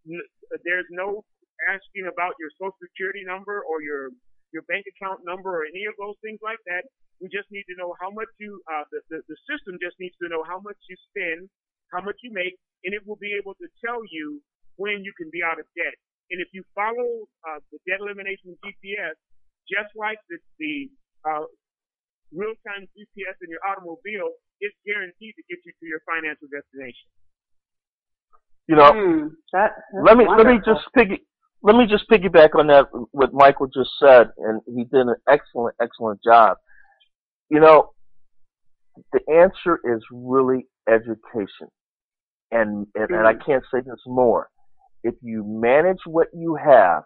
There's no asking about your social security number or your your bank account number or any of those things like that. We just need to know how much you, uh, the, the, the system just needs to know how much you spend, how much you make, and it will be able to tell you when you can be out of debt. And if you follow uh, the debt elimination G P S, just like the, the uh, real-time G P S in your automobile, it's guaranteed to get you to your financial destination. You know, mm, that, let me wonderful. let me just piggy let me just piggyback on that what Michael just said, and he did an excellent excellent job. You know, the answer is really education, and and, mm-hmm. and I can't say this more. If you manage what you have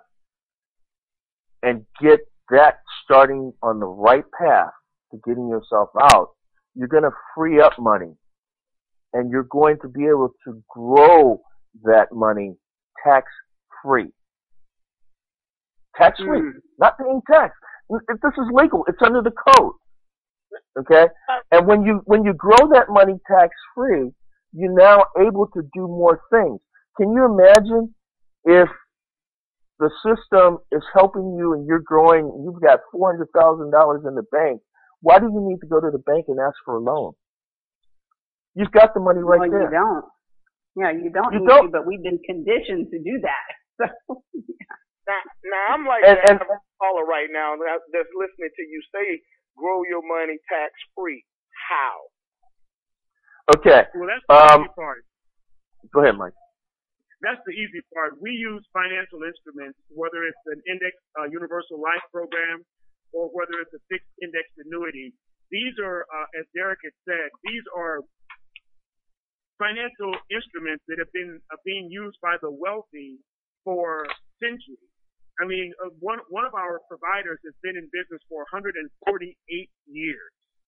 and get that starting on the right path to getting yourself out, you're going to free up money, and you're going to be able to grow that money tax-free. Tax-free, mm. not paying tax. If this is legal, it's under the code. Okay? And when you when you grow that money tax-free, you're now able to do more things. Can you imagine if the system is helping you and you're growing, you've got four hundred thousand dollars in the bank, why do you need to go to the bank and ask for a loan? You've got the money right well, there. you don't. Yeah, you don't you need don't. to, but we've been conditioned to do that. So, yeah. Now, now I'm like and, that and, caller right now that's listening to you say, grow your money tax-free. How? Okay. Well, that's the um, easy part. Go ahead, Mike. That's the easy part. We use financial instruments, whether it's an index uh, universal life program or whether it's a fixed index annuity. These are, uh, as Derek had said, these are financial instruments that have been uh, being used by the wealthy for centuries. I mean, uh, one one of our providers has been in business for one hundred forty-eight years.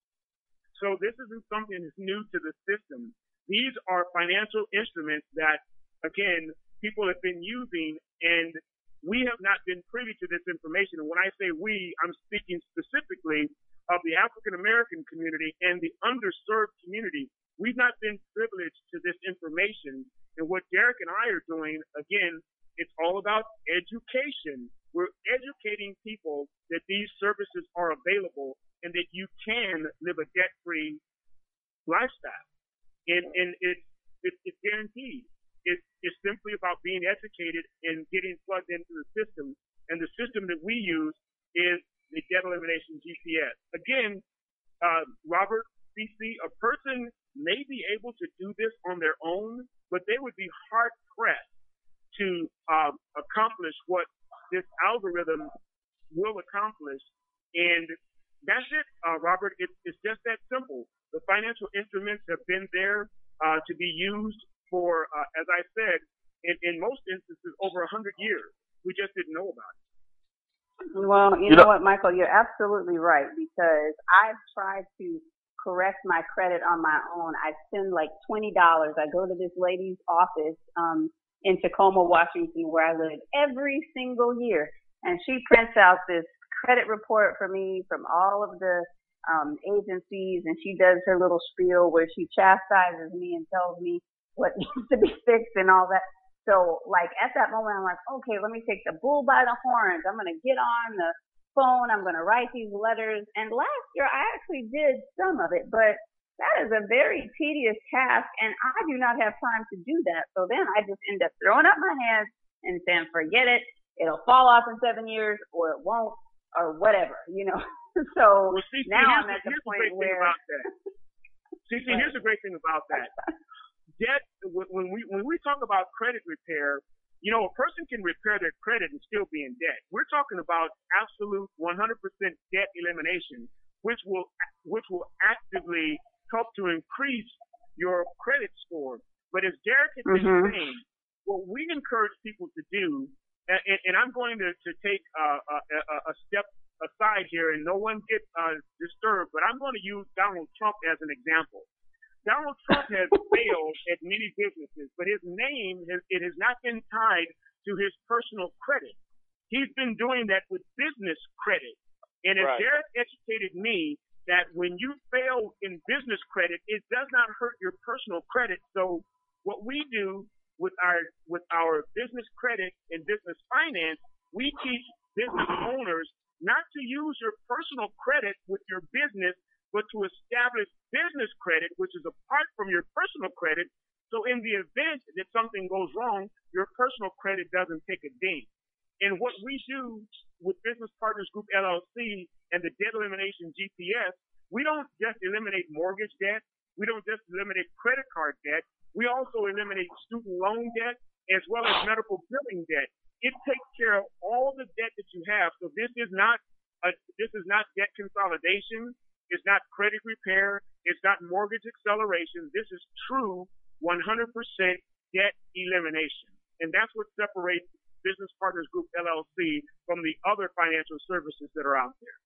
So this isn't something that's new to the system. These are financial instruments that, again, people have been using, and we have not been privy to this information. And when I say we, I'm speaking specifically of the African American community and the underserved community. We've not been privileged to this information. And what Derek and I are doing, again, it's all about education. We're educating people that these services are available and that you can live a debt-free lifestyle. And, and it's, it's, it's guaranteed. It's, it's simply about being educated and getting plugged into the system. And the system that we use is the debt elimination G P S. Again, uh, Robert, C C, a person may be able to do this on their own, but they would be hard-pressed to uh, accomplish what this algorithm will accomplish. And that's it, uh, Robert. It, it's just that simple. The financial instruments have been there uh, to be used for, uh, as I said, in, in most instances, over one hundred years. We just didn't know about it. Well, you, you know, know what, Michael, you're absolutely right, because I've tried to correct my credit on my own. I spend like twenty dollars. I go to this lady's office um, in Tacoma, Washington, where I live every single year, and she prints out this credit report for me from all of the um, agencies, and she does her little spiel where she chastises me and tells me what needs to be fixed and all that. So, like, at that moment, I'm like, okay, let me take the bull by the horns. I'm going to get on the phone. I'm going to write these letters. And last year, I actually did some of it, but that is a very tedious task, and I do not have time to do that. So then I just end up throwing up my hands and saying, forget it. It'll fall off in seven years, or it won't, or whatever, you know. So well, see, now see, I'm at the point where. See, see, here's the great thing about that. Debt, when we when we talk about credit repair, you know, a person can repair their credit and still be in debt. We're talking about absolute one hundred percent debt elimination, which will which will actively help to increase your credit score. But as Derek has been mm-hmm. saying, what we encourage people to do, and, and I'm going to, to take uh, a, a, a step aside here, and no one get uh, disturbed, but I'm going to use Donald Trump as an example. Donald Trump has failed at many businesses, but his name, has, it has not been tied to his personal credit. He's been doing that with business credit. And as right. Derek educated me, that when you fail in business credit, it does not hurt your personal credit. So what we do with our with our business credit and business finance, we teach business owners not to use your personal credit with your business, but to establish business credit, which is apart from your personal credit. So in the event that something goes wrong, your personal credit doesn't take a ding. And what we do with Business Partners Group L L C and the Debt Elimination G P S, we don't just eliminate mortgage debt. We don't just eliminate credit card debt. We also eliminate student loan debt as well as medical billing debt. It takes care of all the debt that you have. So this is not a, this is not debt consolidation. It's not credit repair. It's not mortgage acceleration. This is true one hundred percent debt elimination. And that's what separates Business Partners Group L L C from the other financial services that are out there.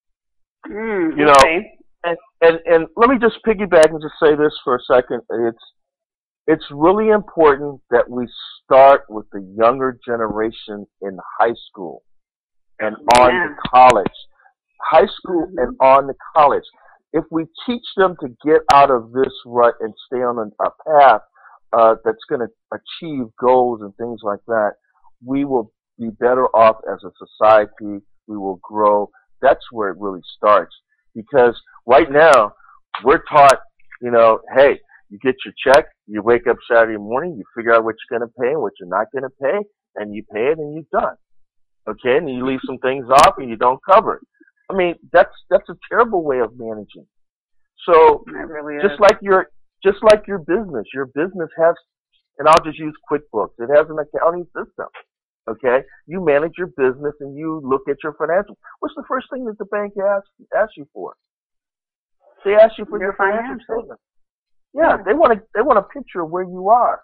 Mm, you know, okay. and, and and let me just piggyback and just say this for a second. It's it's really important that we start with the younger generation in high school and on Yeah. to college. High school Mhm. and on to college. If we teach them to get out of this rut and stay on a, a path uh, that's going to achieve goals and things like that, we will be better off as a society. We will grow. That's where it really starts. Because right now, we're taught, you know, hey, you get your check, you wake up Saturday morning, you figure out what you're going to pay and what you're not going to pay, and you pay it and you're done. Okay? And you leave some things off and you don't cover it. I mean, that's that's a terrible way of managing. So It really just is. like your just like your business, your business has, and I'll just use QuickBooks. It has an accounting system. Okay, you manage your business and you look at your financials. What's the first thing that the bank asks asks you for? They ask you for Your your financial financials. statement. Yeah, they want to they want a picture of where you are.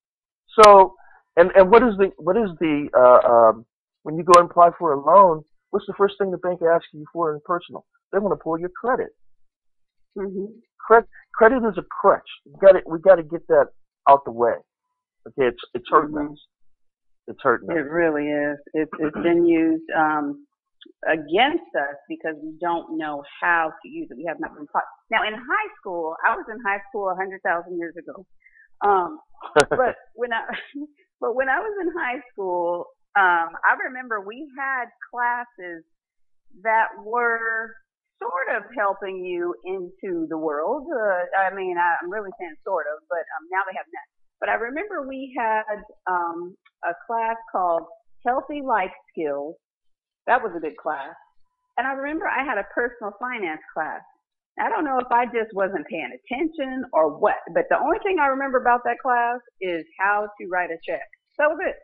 So, and and what is the what is the uh, um, when you go and apply for a loan? What's the first thing the bank asks you for in personal? They want to pull your credit. Mm-hmm. Credit credit is a crutch. We got to we got to get that out the way. Okay, it's it's hurting Mhm. us. It's hurting us. It really is. It's, it's been used um, against us because we don't know how to use it. We have not been taught. Now, in high school, I was in high school a hundred thousand years ago. Um, but when I, but when I was in high school, um, I remember we had classes that were sort of helping you into the world. Uh, I mean, I, I'm really saying sort of, but um, now they have that. But I remember we had um, a class called Healthy Life Skills. That was a good class. And I remember I had a personal finance class. I don't know if I just wasn't paying attention or what, but the only thing I remember about that class is how to write a check. That was it.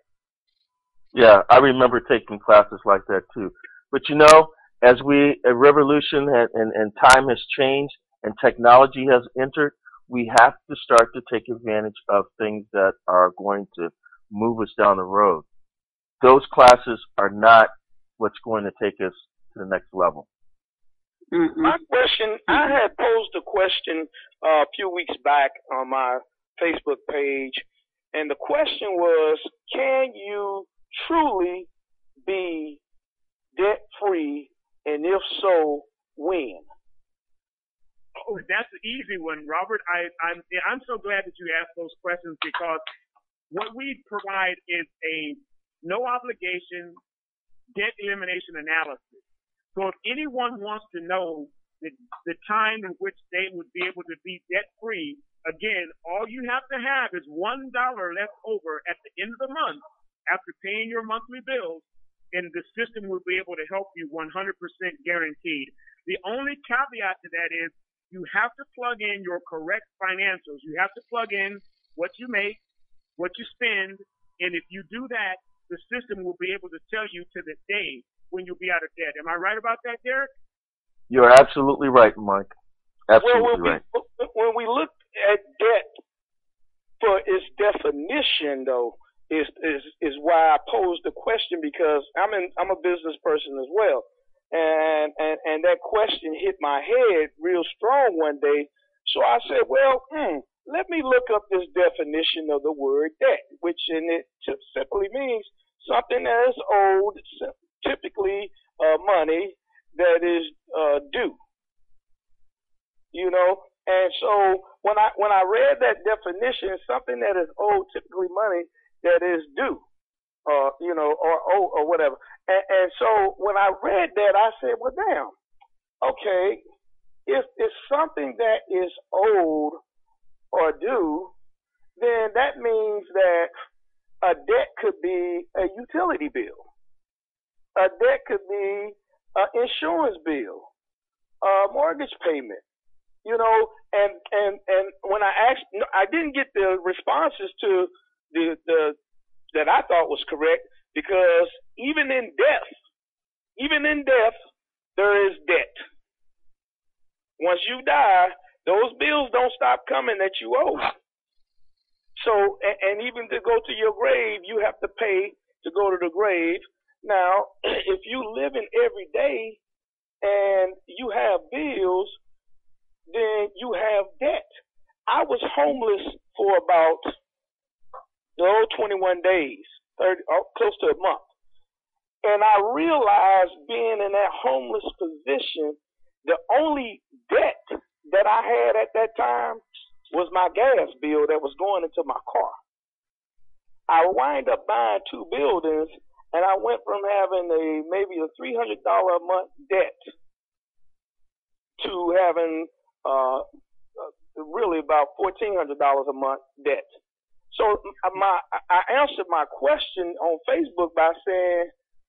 Yeah, I remember taking classes like that too. But you know, as we a revolution and, and, and time has changed and technology has entered, we have to start to take advantage of things that are going to move us down the road. Those classes are not what's going to take us to the next level. Mm-mm. My question, I had posed a question uh, a few weeks back on my Facebook page, and the question was, can you truly be debt-free, and if so, when? Oh, that's an easy one, Robert. I, I'm I'm so glad that you asked those questions because what we provide is a no obligation debt elimination analysis. So if anyone wants to know the, the time in which they would be able to be debt free, again, all you have to have is one dollar left over at the end of the month after paying your monthly bills, and the system will be able to help you one hundred percent guaranteed. The only caveat to that is you have to plug in your correct financials. You have to plug in what you make, what you spend, and if you do that, the system will be able to tell you to the day when you'll be out of debt. Am I right about that, Derek? You're absolutely right, Mike. Absolutely well, when right. We, when we look at debt for its definition, though, is is is why I posed the question, because I'm in I'm a business person as well. And, and and that question hit my head real strong one day. So I said, well, hmm, let me look up this definition of the word debt, which in it simply means something that is owed, typically uh, money that is uh, due. You know, and so when I when I read that definition, something that is owed, typically money that is due. Uh, you know, or, or or whatever. And, and so when I read that, I said, well, damn, okay, if it's something that is owed or due, then that means that a debt could be a utility bill. A debt could be an insurance bill. uh, mortgage payment. You know, and and and when I asked, no, I didn't get the responses to the the that I thought was correct, because even in death, even in death, there is debt. Once you die, those bills don't stop coming that you owe. So, and, and even to go to your grave, you have to pay to go to the grave. Now, if you live in every day and you have bills, then you have debt. I was homeless for about oh, twenty-one days, thirty, oh, close to a month. And I realized, being in that homeless position, the only debt that I had at that time was my gas bill that was going into my car. I wind up buying two buildings, and I went from having a maybe a three hundred dollars a month debt to having uh, really about fourteen hundred dollars a month debt. So my I answered my question on Facebook by saying,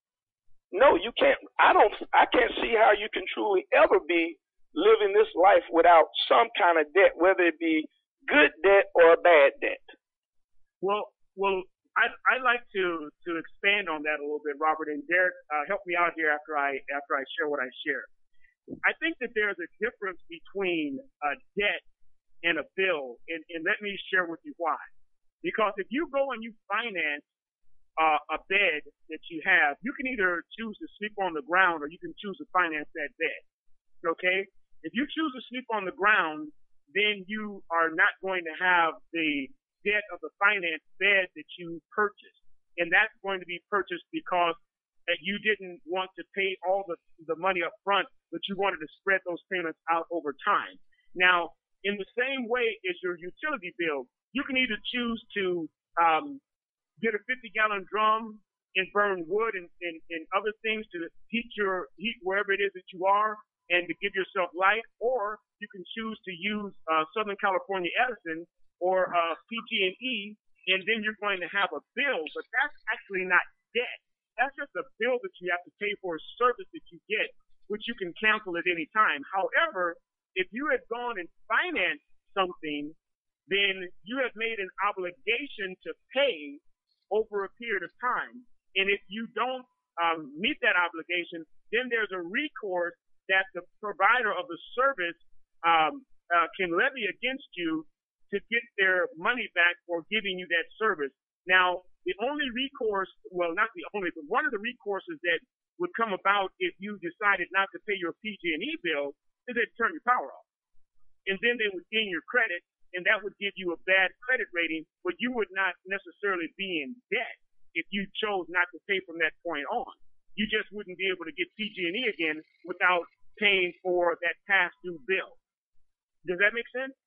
no, you can't. I don't. I can't see how you can truly ever be living this life without some kind of debt, whether it be good debt or bad debt. Well, well, I I like to to expand on that a little bit, Robert, and Derek, uh, help me out here after I after I share what I share. I think that there's a difference between a debt and a bill, and, and let me share with you why. Because if you go and you finance uh, a bed that you have, you can either choose to sleep on the ground or you can choose to finance that bed. Okay? If you choose to sleep on the ground, then you are not going to have the debt of the finance bed that you purchased. And that's going to be purchased because that you didn't want to pay all the, the money up front, but you wanted to spread those payments out over time. Now, in the same way as your utility bill, you can either choose to um, get a fifty gallon drum and burn wood and, and, and other things to heat your heat wherever it is that you are and to give yourself light, or you can choose to use uh, Southern California Edison or uh, P G and E, and then you're going to have a bill, but that's actually not debt. That's just a bill that you have to pay for a service that you get, which you can cancel at any time. However, if you had gone and financed something, then you have made an obligation to pay over a period of time. And if you don't um, meet that obligation, then there's a recourse that the provider of the service um, uh, can levy against you to get their money back for giving you that service. Now, the only recourse, well, not the only, but one of the recourses that would come about if you decided not to pay your P G and E bill is they'd turn your power off. And then they would gain your credit, and that would give you a bad credit rating, but you would not necessarily be in debt if you chose not to pay from that point on. You just wouldn't be able to get P G and E again without paying for that past due bill. Does that make sense?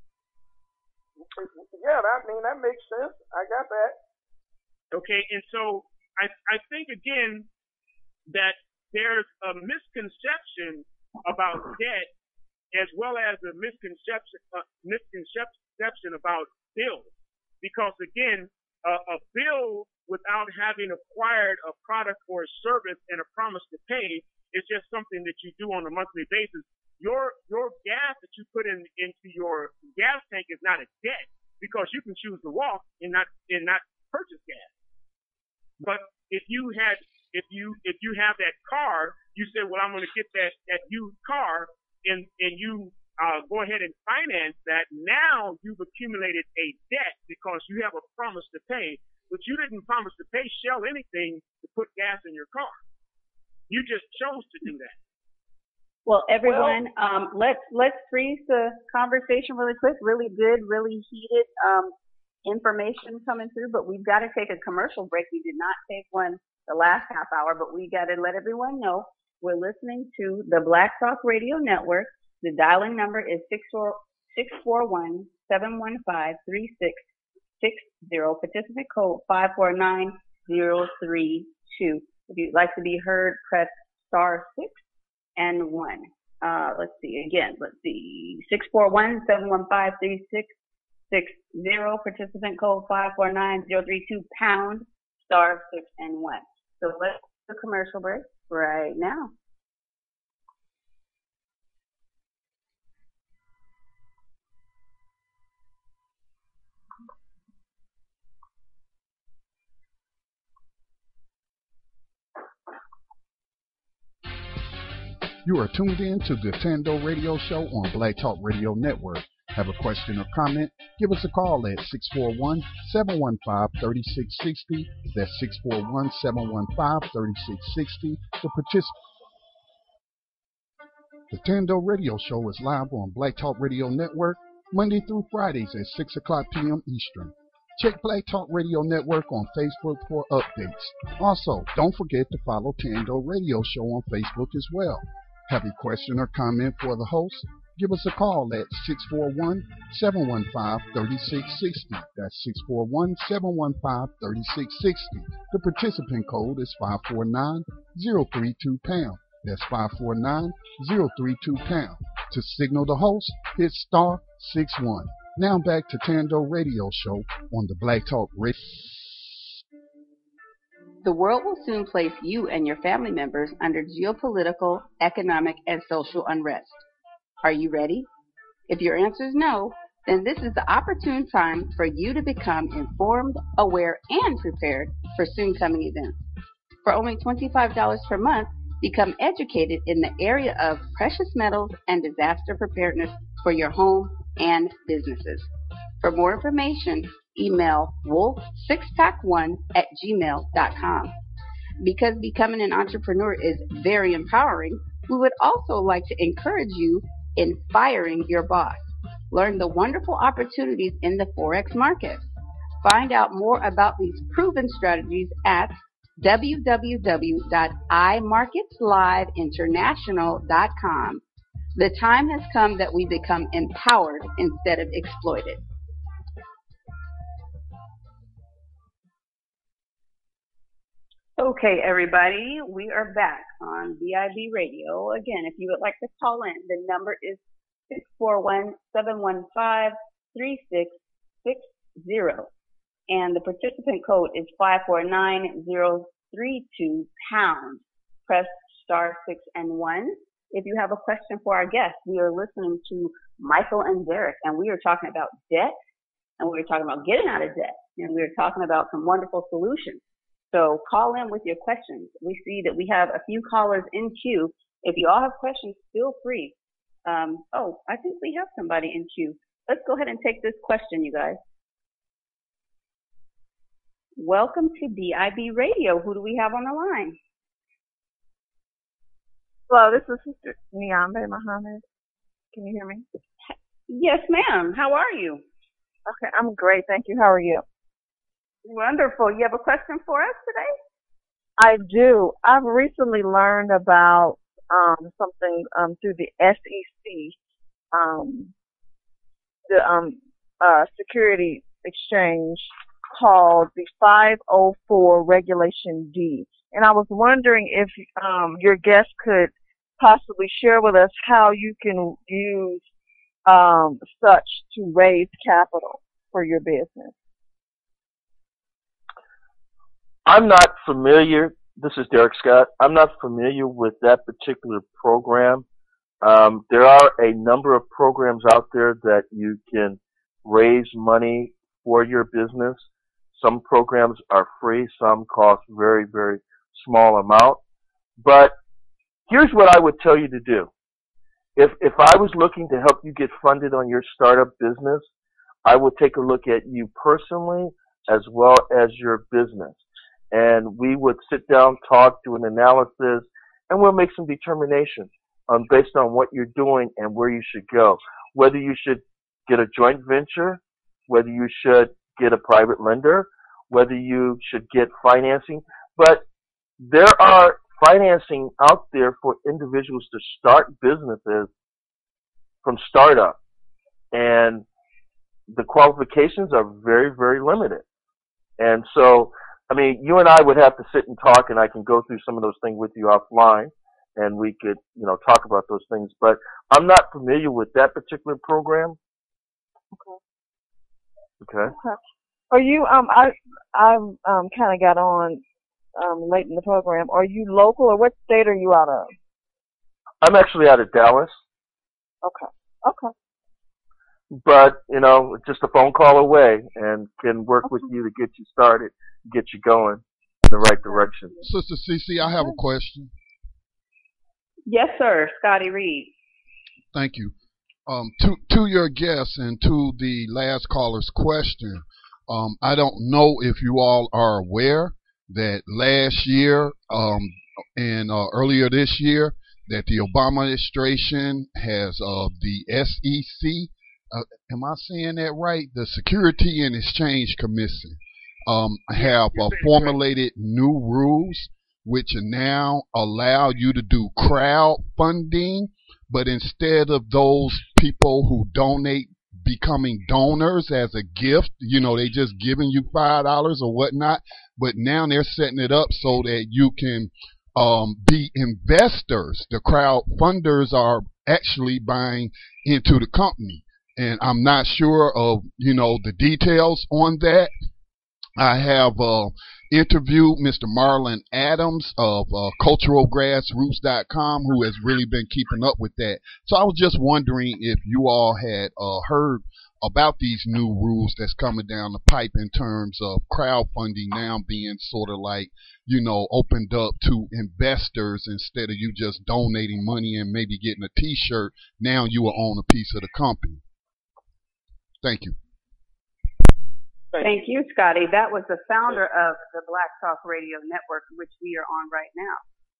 Yeah, I mean, that makes sense. I got that. Okay, and so I, I think, again, that there's a misconception about debt as well as a misconception, uh, misconception about bills. Because, again, uh, a bill without having acquired a product or a service and a promise to pay is just something that you do on a monthly basis. Your your gas that you put in into your gas tank is not a debt because you can choose to walk and not and not purchase gas. But if you had if you if you have that car, you say, well, I'm going to get that that used car, and and you uh, go ahead and finance that. Now you've accumulated a debt because you have a promise to pay, but you didn't promise to pay Shell anything to put gas in your car. You just chose to do that. Well, everyone, well, um, let's let's freeze the conversation really quick. Really good, really heated um, information coming through, but we've got to take a commercial break. We did not take one the last half hour, but we got to let everyone know we're listening to the Black Talk Radio Network. The dialing number is six four one, seven one five, three six six zero. Participant code five four nine zero three two. If you'd like to be heard, press star six and one. Uh, let's see again. Let's see. six four one, seven one five, three six six zero. Participant code five four nine zero three two, pound star six and one. So let's do a commercial break right now. You are tuned in to the Tando Radio Show on Black Talk Radio Network. Have a question or comment? Give us a call at six four one, seven one five, three six six zero. That's six four one, seven one five, three six six zero. The participant. The Tando Radio Show is live on Black Talk Radio Network Monday through Fridays at six o'clock p.m. Eastern. Check Black Talk Radio Network on Facebook for updates. Also, don't forget to follow Tando Radio Show on Facebook as well. Have a question or comment for the host? Give us a call at six four one, seven one five, three six six zero. That's six four one, seven one five, three six six zero. The participant code is five four nine, zero three two pound. That's five four nine, zero three two pound. To signal the host, hit star six one. Now back to Tando Radio Show on the Black Talk Radio. The world will soon place you and your family members under geopolitical, economic, and social unrest. Are you ready? If your answer is no, then this is the opportune time for you to become informed, aware, and prepared for soon coming events. For only twenty-five dollars per month, become educated in the area of precious metals and disaster preparedness for your home and businesses. For more information, email wolf six pack one at gmail dot com. Because becoming an entrepreneur is very empowering, we would also like to encourage you in firing your boss. Learn the wonderful opportunities in the Forex market. Find out more about these proven strategies at w w w dot i markets live international dot com. The time has come that we become empowered instead of exploited. Okay, everybody, we are back on B I B Radio. Again, if you would like to call in, the number is six four one, seven one five, three six six zero. And the participant code is five four nine, zero three two pound. Press star six and one. If you have a question for our guests, we are listening to Michael and Derek, and we are talking about debt, and we are talking about getting out of debt, and we are talking about some wonderful solutions. So call in with your questions. We see that we have a few callers in queue. If you all have questions, feel free. Um, oh, I think we have somebody in queue. Let's go ahead and take this question, you guys. Welcome to B I B Radio. Who do we have on the line? Hello, this is Sister Niambe Muhammad. Can you hear me? Yes, ma'am. How are you? Okay, I'm great. Thank you. How are you? Wonderful. You have a question for us today? I do. I've recently learned about um, something um, through the S E C, um, the um, uh, Security Exchange, called the five oh four Regulation D. And I was wondering if um, your guest could possibly share with us how you can use um, such to raise capital for your business. I'm not familiar. This is Derek Scott. I'm not familiar with that particular program. Um, there are a number of programs out there that you can raise money for your business. Some programs are free. Some cost very, very small amount. But here's what I would tell you to do. If if I was looking to help you get funded on your startup business, I would take a look at you personally as well as your business. And we would sit down, talk, do an analysis, and we'll make some determination um, based on what you're doing and where you should go. Whether you should get a joint venture, whether you should get a private lender, whether you should get financing. But there are financing out there for individuals to start businesses from startup. And the qualifications are very, very limited. And so, I mean, you and I would have to sit and talk, and I can go through some of those things with you offline, and we could, you know, talk about those things. But I'm not familiar with that particular program. Okay. Okay. Okay. Are you, um, I, I, um, kind of got on, um, late in the program. Are you local, or what state are you out of? I'm actually out of Dallas. Okay. Okay. But, you know, just a phone call away, and can work Okay. with you to get you started, get you going in the right direction. Sister Cece, I have a question. Yes, sir. Scotty Reed. Thank you. Um, to to your guests and to the last caller's question, um, I don't know if you all are aware that last year um, and uh, earlier this year that the Obama administration has uh, the S E C. Uh, am I saying that right? The Security and Exchange Commission um, have uh, formulated new rules which now allow you to do crowdfunding, but instead of those people who donate becoming donors as a gift, you know, they just giving you five dollars or whatnot, but now they're setting it up so that you can um, be investors. The crowdfunders are actually buying into the company. And I'm not sure of, you know, the details on that. I have uh, interviewed Mister Marlon Adams of uh, cultural grassroots dot com, who has really been keeping up with that. So I was just wondering if you all had uh, heard about these new rules that's coming down the pipe in terms of crowdfunding now being sort of like, you know, opened up to investors instead of you just donating money and maybe getting a T-shirt. Now you will own a piece of the company. Thank you. Thank you, Scotty. That was the founder of the Black Talk Radio Network, which we are on right now.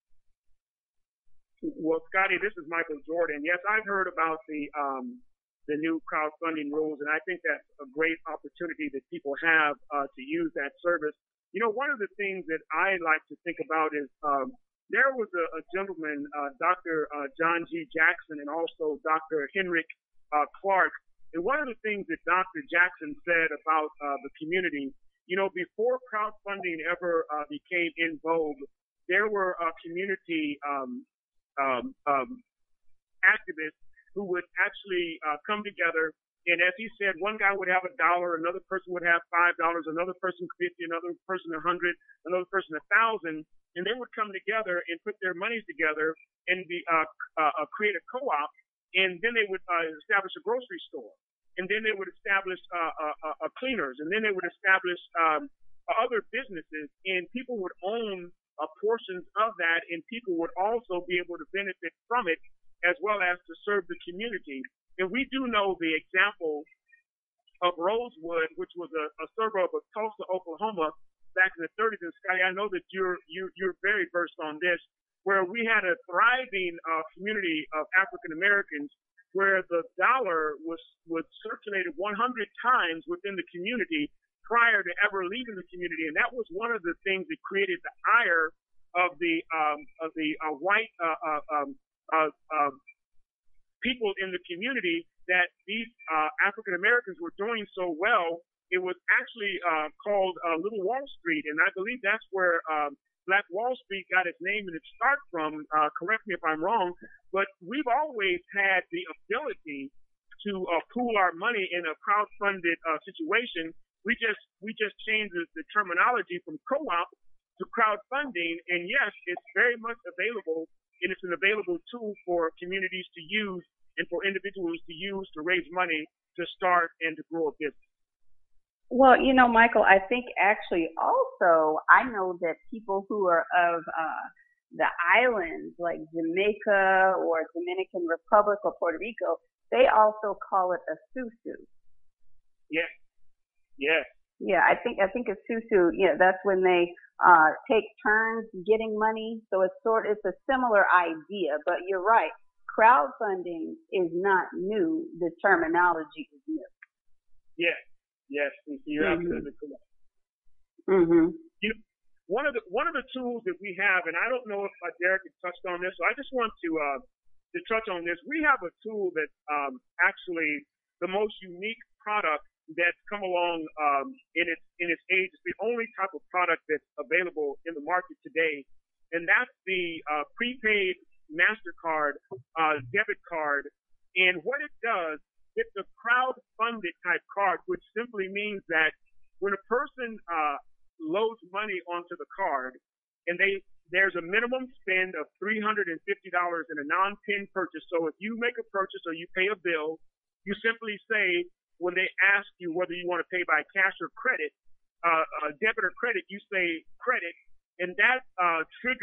Well, Scotty, this is Michael Jordan. Yes, I've heard about the um, the new crowdfunding rules, and I think that's a great opportunity that people have uh, to use that service. You know, one of the things that I like to think about is um, there was a, a gentleman, uh, Doctor Uh, John G. Jackson, and also Doctor Henrik uh, Clark. And one of the things that Doctor Jackson said about uh, the community, you know, before crowdfunding ever uh, became in vogue, there were uh, community um, um, um, activists who would actually uh, come together. And as he said, one guy would have a dollar, another person would have five dollars, another person fifty, another person a hundred, another person a thousand, and they would come together and put their monies together and be, uh, uh, create a co-op, and then they would uh, establish a grocery store. And then they would establish uh, uh, uh, cleaners, and then they would establish um, other businesses, and people would own uh, portions of that, and people would also be able to benefit from it, as well as to serve the community. And we do know the example of Rosewood, which was a, a suburb of Tulsa, Oklahoma, back in the thirties. And Scotty, I know that you're you, you're very versed on this, where we had a thriving uh, community of African Americans, where the dollar was, was circulated one hundred times within the community prior to ever leaving the community. And that was one of the things that created the ire of the, um, of the uh, white uh, uh, um, uh, uh, people in the community, that these uh, African Americans were doing so well. It was actually uh, called uh, Little Wall Street. And I believe that's where um, Black Wall Street got its name and its start from. Uh, correct me if I'm wrong, but we've always had the ability to uh, pool our money in a crowdfunded uh, situation. We just we just changed the, the terminology from co-op to crowdfunding, and yes, it's very much available, and it's an available tool for communities to use and for individuals to use to raise money to start and to grow a business. Well, you know, Michael, I think actually also I know that people who are of uh, the islands like Jamaica or Dominican Republic or Puerto Rico, they also call it a susu. Yes. Yes. Yeah, I think I think a susu. Yeah, that's when they uh, take turns getting money. So it's sort it's a similar idea. But you're right, crowdfunding is not new. The terminology is new. Yes. Yes, you're mm-hmm. absolutely correct. Mm-hmm. You know, one of the one of the tools that we have, and I don't know if uh, Derek has touched on this, so I just want to uh, to touch on this. We have a tool that um, actually the most unique product that's come along um, in its in its age. It's the only type of product that's available in the market today, and that's the uh, prepaid MasterCard uh, debit card. And what it does, it's a crowd-funded type card, which simply means that when a person uh, loads money onto the card, and they there's a minimum spend of three hundred fifty dollars in a non-pin purchase. So if you make a purchase or you pay a bill, you simply say, when they ask you whether you want to pay by cash or credit, uh, uh, debit or credit, you say credit, and that uh, triggers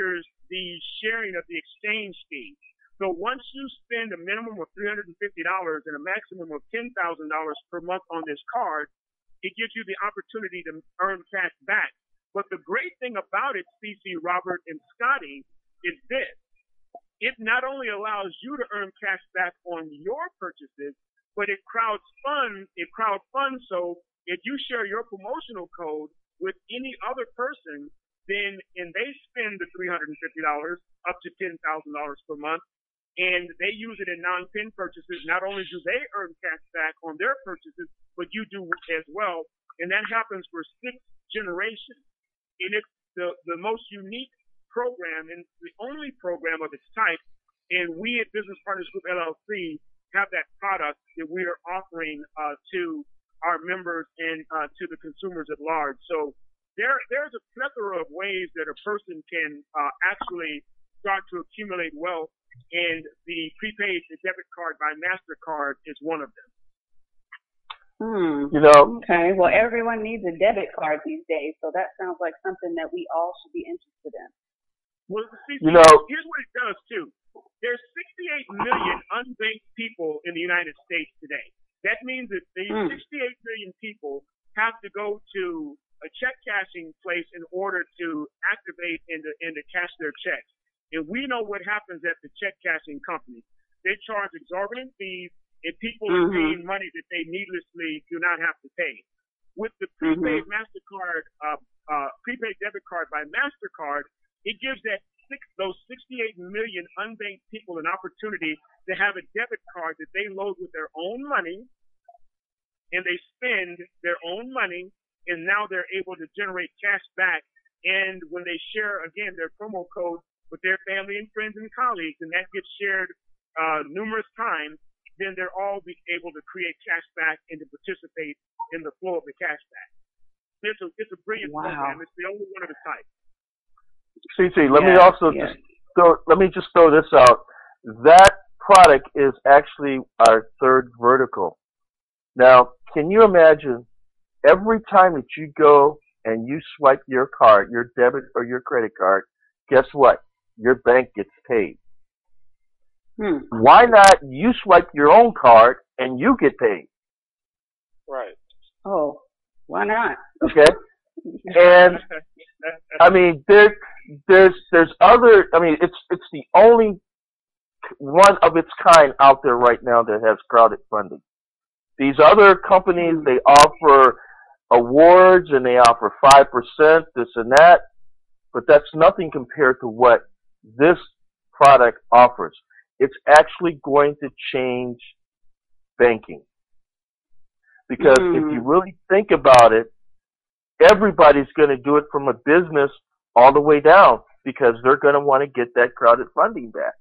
the sharing of the exchange fee. So once you spend a minimum of three hundred fifty dollars and a maximum of ten thousand dollars per month on this card, it gives you the opportunity to earn cash back. But the great thing about it, C C, Robert, and Scotty, is this. It not only allows you to earn cash back on your purchases, but it crowds fund, it crowd funds. So if you share your promotional code with any other person, then and they spend the three hundred fifty dollars up to ten thousand dollars per month, and they use it in non-pin purchases, not only do they earn cash back on their purchases, but you do as well. And that happens for six generations. And it's the, the most unique program and the only program of its type. And we at Business Partners Group, L L C, have that product that we are offering uh, to our members and uh, to the consumers at large. So there, there's a plethora of ways that a person can uh, actually start to accumulate wealth. And the prepaid debit card by MasterCard is one of them. Hmm. You know. Okay. Well, everyone needs a debit card these days, so that sounds like something that we all should be interested in. Well, see, you know, here's what it does too. There's sixty-eight million unbanked people in the United States today. That means that these hmm. sixty-eight million people have to go to a check cashing place in order to activate and to, and to cash their checks. And we know what happens at the check cashing companies. They charge exorbitant fees, and people mm-hmm. are paying money that they needlessly do not have to pay. With the prepaid mm-hmm. MasterCard, uh, uh, prepaid debit card by MasterCard, it gives that six, those sixty-eight million unbanked people an opportunity to have a debit card that they load with their own money, and they spend their own money, and now they're able to generate cash back. And when they share, again, their promo code with their family and friends and colleagues, and that gets shared uh, numerous times, then they're all be able to create cash back and to participate in the flow of the cash back. It's a, it's a brilliant wow. program. It's the only one of its type. C C, let yeah, me also yeah. just throw, let me just throw this out. That product is actually our third vertical. Now, can you imagine every time that you go and you swipe your card, your debit or your credit card, guess what? Your bank gets paid. Hmm. Why not you swipe your own card and you get paid? Right. Oh, why not? Okay. And I mean, there, there's, there's other. I mean, it's, it's the only one of its kind out there right now that has crowded funding. These other companies, they offer awards and they offer five percent, this and that, but that's nothing compared to what this product offers. It's actually going to change banking. Because mm. if you really think about it, everybody's going to do it from a business all the way down because they're going to want to get that crowded funding back.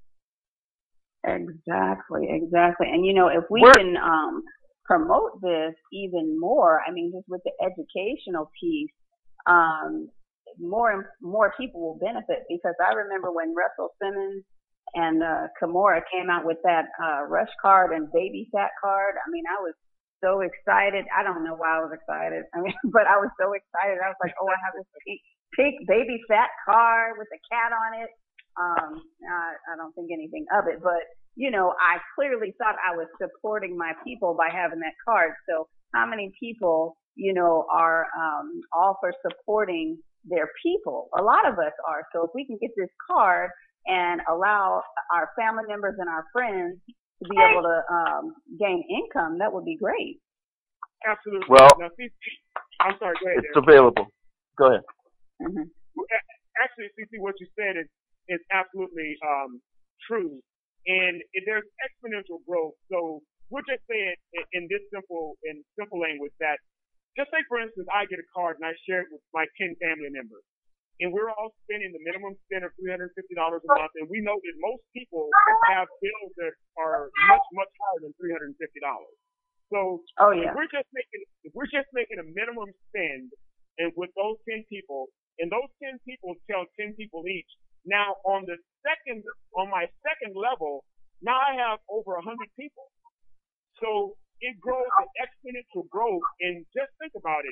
Exactly, exactly. And, you know, if we We're, can um, promote this even more, I mean, just with the educational piece, um, more more people will benefit because I remember when Russell Simmons and uh, Kimura came out with that uh, Rush card and Baby Fat card. I mean, I was so excited. I don't know why I was excited. I mean, but I was so excited. I was like, oh, I have this pink, pink Baby Fat card with a cat on it. Um, I, I don't think anything of it, but you know, I clearly thought I was supporting my people by having that card. So how many people, you know, are um, all for supporting their people? A lot of us are. So if we can get this card and allow our family members and our friends to be able to um, gain income, that would be great. Absolutely. Well, now, C C, I'm sorry, go ahead. It's Derek. Available. Go ahead. Mm-hmm. Actually, C C, what you said is, is absolutely um, true. And it, there's exponential growth. So we'll just say it in this simple, in simple language that, just say, for instance, I get a card and I share it with my ten family members. And we're all spending the minimum spend of three hundred fifty dollars a month. And we know that most people have bills that are much, much higher than three hundred fifty dollars. So oh, yeah. if we're just making, if we're just making a minimum spend and with those ten people, and those ten people tell ten people each, now on the second, on my second level, now I have over one hundred people. So it grows an exponential growth. And just think about it.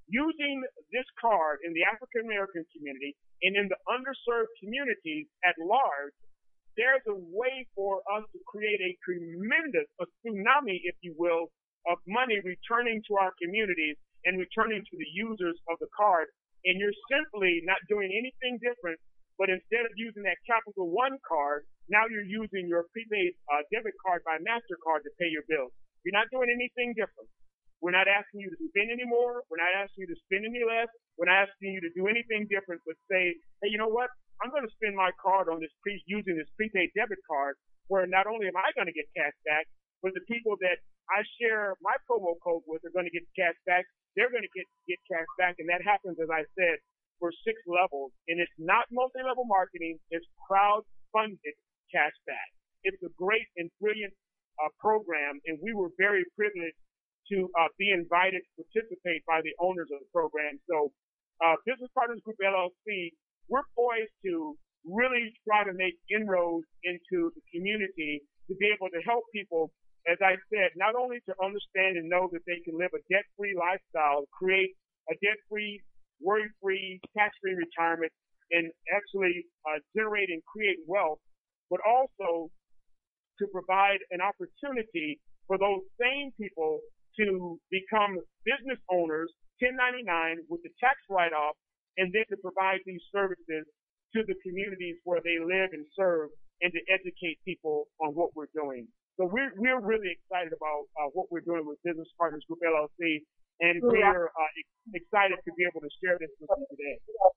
using this card in the African American community and in the underserved communities at large, there's a way for us to create a tremendous, a tsunami, if you will, of money returning to our communities and returning to the users of the card. And you're simply not doing anything different, but instead of using that Capital One card, now you're using your prepaid uh, debit card by MasterCard to pay your bills. You're not doing anything different. We're not asking you to spend any more. We're not asking you to spend any less. We're not asking you to do anything different, but say, hey, you know what? I'm going to spend my card on this pre- using this prepaid debit card, where not only am I going to get cash back, but the people that I share my promo code with are going to get cash back. They're going to get, get cash back, and that happens, as I said, for six levels. And it's not multi-level marketing. It's crowd-funded cash back. It's a great and brilliant uh, program, and we were very privileged to uh, be invited to participate by the owners of the program. So uh, Business Partners Group, L L C, we're poised to really try to make inroads into the community to be able to help people, as I said, not only to understand and know that they can live a debt-free lifestyle, create a debt-free, worry-free, tax-free retirement, and actually uh, generate and create wealth, but also to provide an opportunity for those same people to become business owners, ten ninety-nine, with the tax write-off, and then to provide these services to the communities where they live and serve, and to educate people on what we're doing. So we're, we're really excited about uh, what we're doing with Business Partners Group, L L C, and we're uh, excited to be able to share this with you today.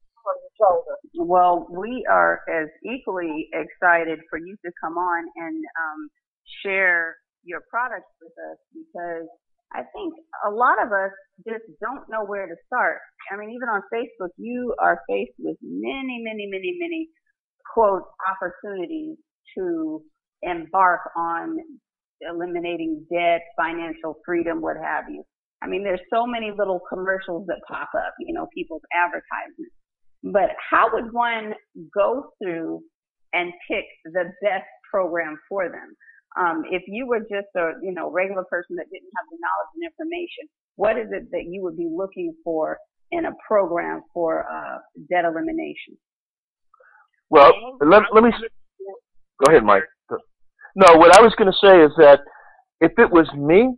Well, we are as equally excited for you to come on and um, share your products with us, because I think a lot of us just don't know where to start. I mean, even on Facebook, you are faced with many, many, many, many, quote, opportunities to embark on eliminating debt, financial freedom, what have you. I mean, there's so many little commercials that pop up, you know, people's advertisements. But how would one go through and pick the best program for them? Um, if you were just a, you know, regular person that didn't have the knowledge and information, what is it that you would be looking for in a program for uh, debt elimination? Well, let, let me, go ahead, Mike. No, what I was going to say is that if it was me,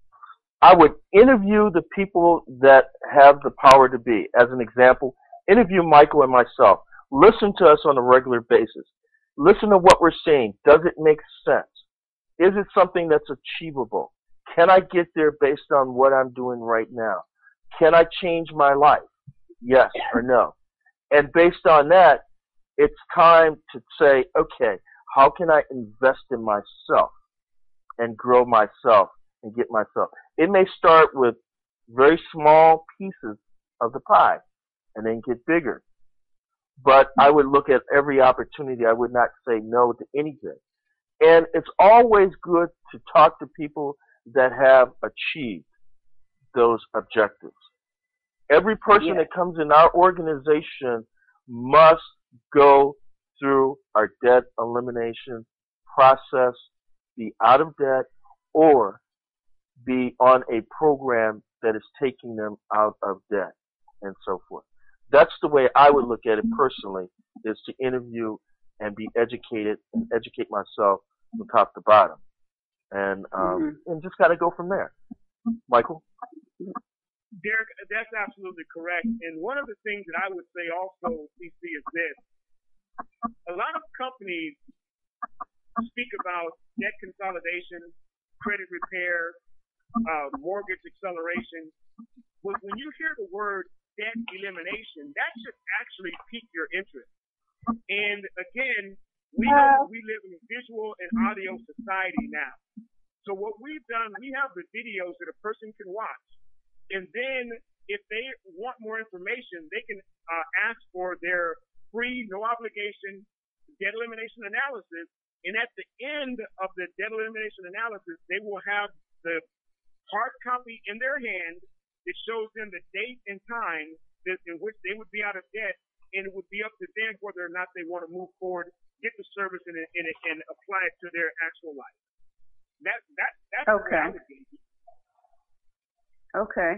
I would interview the people that have the power to be. As an example, interview Michael and myself. Listen to us on a regular basis. Listen to what we're saying. Does it make sense? Is it something that's achievable? Can I get there based on what I'm doing right now? Can I change my life? Yes or no? And based on that, it's time to say, okay, how can I invest in myself and grow myself and get myself? It may start with very small pieces of the pie and then get bigger. But I would look at every opportunity. I would not say no to anything. And it's always good to talk to people that have achieved those objectives. Every person Yeah. that comes in our organization must go through our debt elimination process, be out of debt, or be on a program that is taking them out of debt, and so forth. That's the way I would look at it personally, is to interview and be educated and educate myself from top to bottom. And um, mm-hmm. and just got to go from there. Michael? Derek, that's absolutely correct. And one of the things that I would say also, C C, is this. A lot of companies speak about debt consolidation, credit repair, uh, mortgage acceleration. But when you hear the word debt elimination, that should actually pique your interest. And again, we know that we live in a visual and audio society now. So what we've done, we have the videos that a person can watch. And then if they want more information, they can uh, ask for their free, no obligation debt elimination analysis. And at the end of the debt elimination analysis, they will have the hard copy in their hand that shows them the date and time that, in which they would be out of debt. And it would be up to them whether or not they want to move forward, get the service, and, and, and apply it to their actual life. That that that's okay. the reality. Okay.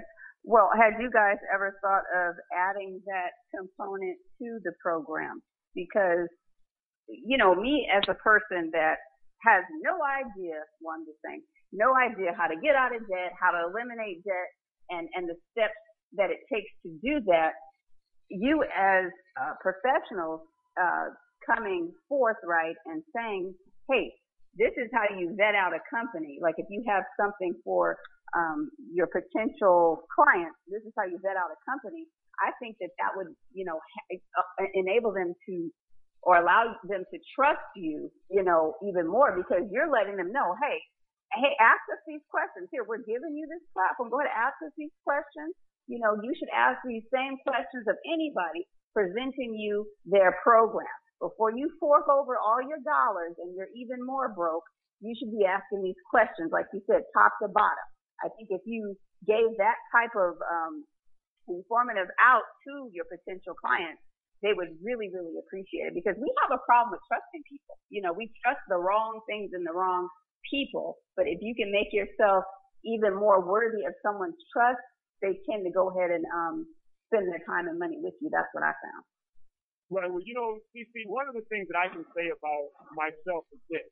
Well, had you guys ever thought of adding that component to the program? Because, you know, me as a person that has no idea, well, I'm just saying, no idea how to get out of debt, how to eliminate debt, and, and the steps that it takes to do that, you as uh, professionals uh, coming forth, right, and saying, hey, this is how you vet out a company. Like if you have something for um, your potential clients, this is how you vet out a company. I think that that would, you know, ha- enable them to, or allow them to trust you, you know, even more, because you're letting them know, hey, hey, ask us these questions. Here, we're giving you this platform. Go ahead and ask us these questions. You know, you should ask these same questions of anybody presenting you their program. Before you fork over all your dollars and you're even more broke, you should be asking these questions, like you said, top to bottom. I think if you gave that type of um, informative out to your potential clients, they would really, really appreciate it, because we have a problem with trusting people. You know, we trust the wrong things and the wrong people, but if you can make yourself even more worthy of someone's trust, they tend to go ahead and um, spend their time and money with you. That's what I found. Right. Well, you know, C C, one of the things that I can say about myself is this.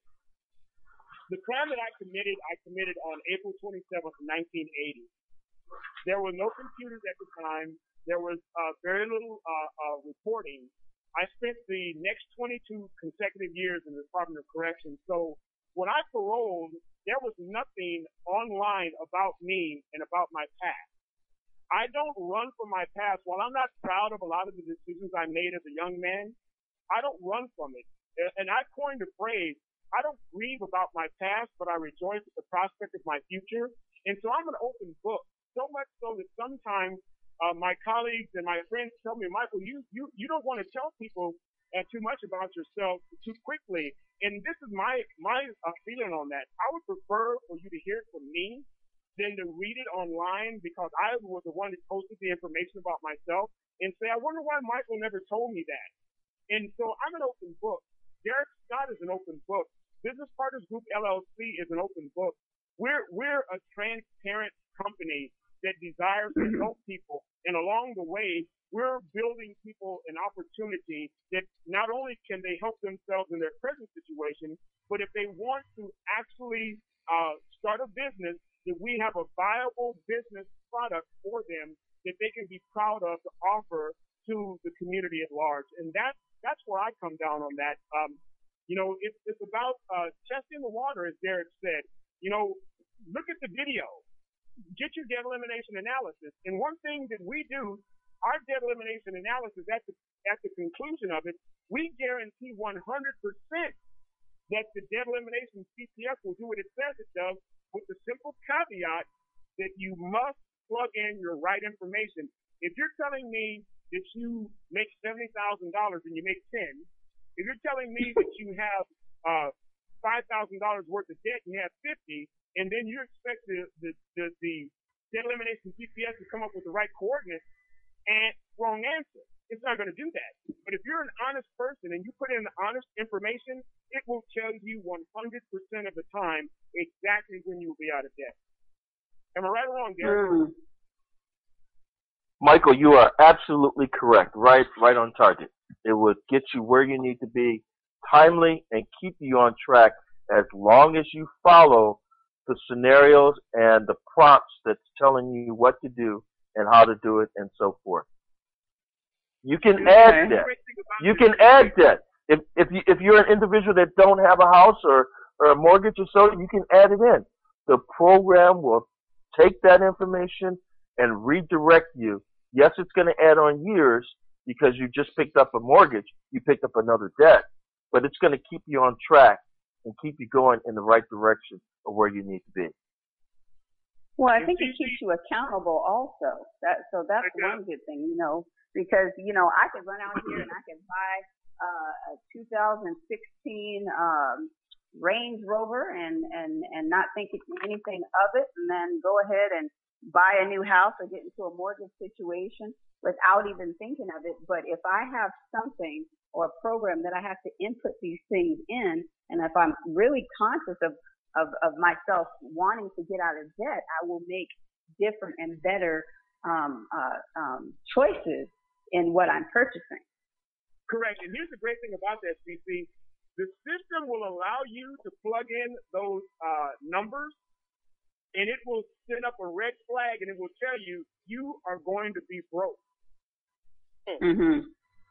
The crime that I committed, I committed on April twenty-seventh, nineteen eighty. There were no computers at the time. There was uh, very little uh, uh, reporting. I spent the next twenty-two consecutive years in the Department of Corrections. So when I paroled, there was nothing online about me and about my past. I don't run from my past. While I'm not proud of a lot of the decisions I made as a young man, I don't run from it. And I coined a phrase, I don't grieve about my past, but I rejoice at the prospect of my future. And so I'm an open book, so much so that sometimes uh, my colleagues and my friends tell me, Michael, you you, you don't want to tell people uh, too much about yourself too quickly. And this is my, my uh, feeling on that. I would prefer for you to hear it from me than to read it online, because I was the one that posted the information about myself and say, I wonder why Michael never told me that. And so I'm an open book. Derek Scott is an open book. Business Partners Group L L C is an open book. We're, we're a transparent company that desires to help people. And along the way, we're building people an opportunity that not only can they help themselves in their present situation, but if they want to actually uh, start a business, that we have a viable business product for them that they can be proud of to offer to the community at large. And that, that's where I come down on that. Um, you know, it's, it's about uh, testing the water, as Derek said. You know, look at the video. Get your debt elimination analysis. And one thing that we do, our debt elimination analysis, at the, at the conclusion of it, we guarantee one hundred percent that the debt elimination C P S will do what it says it does, with the simple caveat that you must plug in your right information. If you're telling me that you make seventy thousand dollars and you make ten, if you're telling me that you have uh, five thousand dollars worth of debt and you have fifty, and then you expect the, the, the, the debt elimination G P S to come up with the right coordinates, and wrong answer. It's not going to do that. But if you're an honest person and you put in honest information, it will tell you one hundred percent of the time exactly when you will be out of debt. Am I right or wrong, Derek? Mm. Michael, you are absolutely correct. Right, right on target. It would get you where you need to be, timely, and keep you on track as long as you follow the scenarios and the prompts that's telling you what to do and how to do it and so forth. You can add that. You can add that. If if you if you're an individual that don't have a house or, or a mortgage or so, you can add it in. The program will take that information and redirect you. Yes, it's going to add on years because you just picked up a mortgage, you picked up another debt, but it's going to keep you on track and keep you going in the right direction of where you need to be. Well, I think it keeps you accountable also. That so that's one good thing, you know, because you know I could run out here and I could buy uh, a two thousand sixteen um, Range Rover and and and not think anything of it, and then go ahead and buy a new house or get into a mortgage situation without even thinking of it. But if I have something or a program that I have to input these things in, and if I'm really conscious of Of, of myself wanting to get out of debt, I will make different and better um, uh, um, choices in what I'm purchasing. Correct. And here's the great thing about that, C C. The system will allow you to plug in those uh, numbers, and it will send up a red flag, and it will tell you you are going to be broke. Mm-hmm.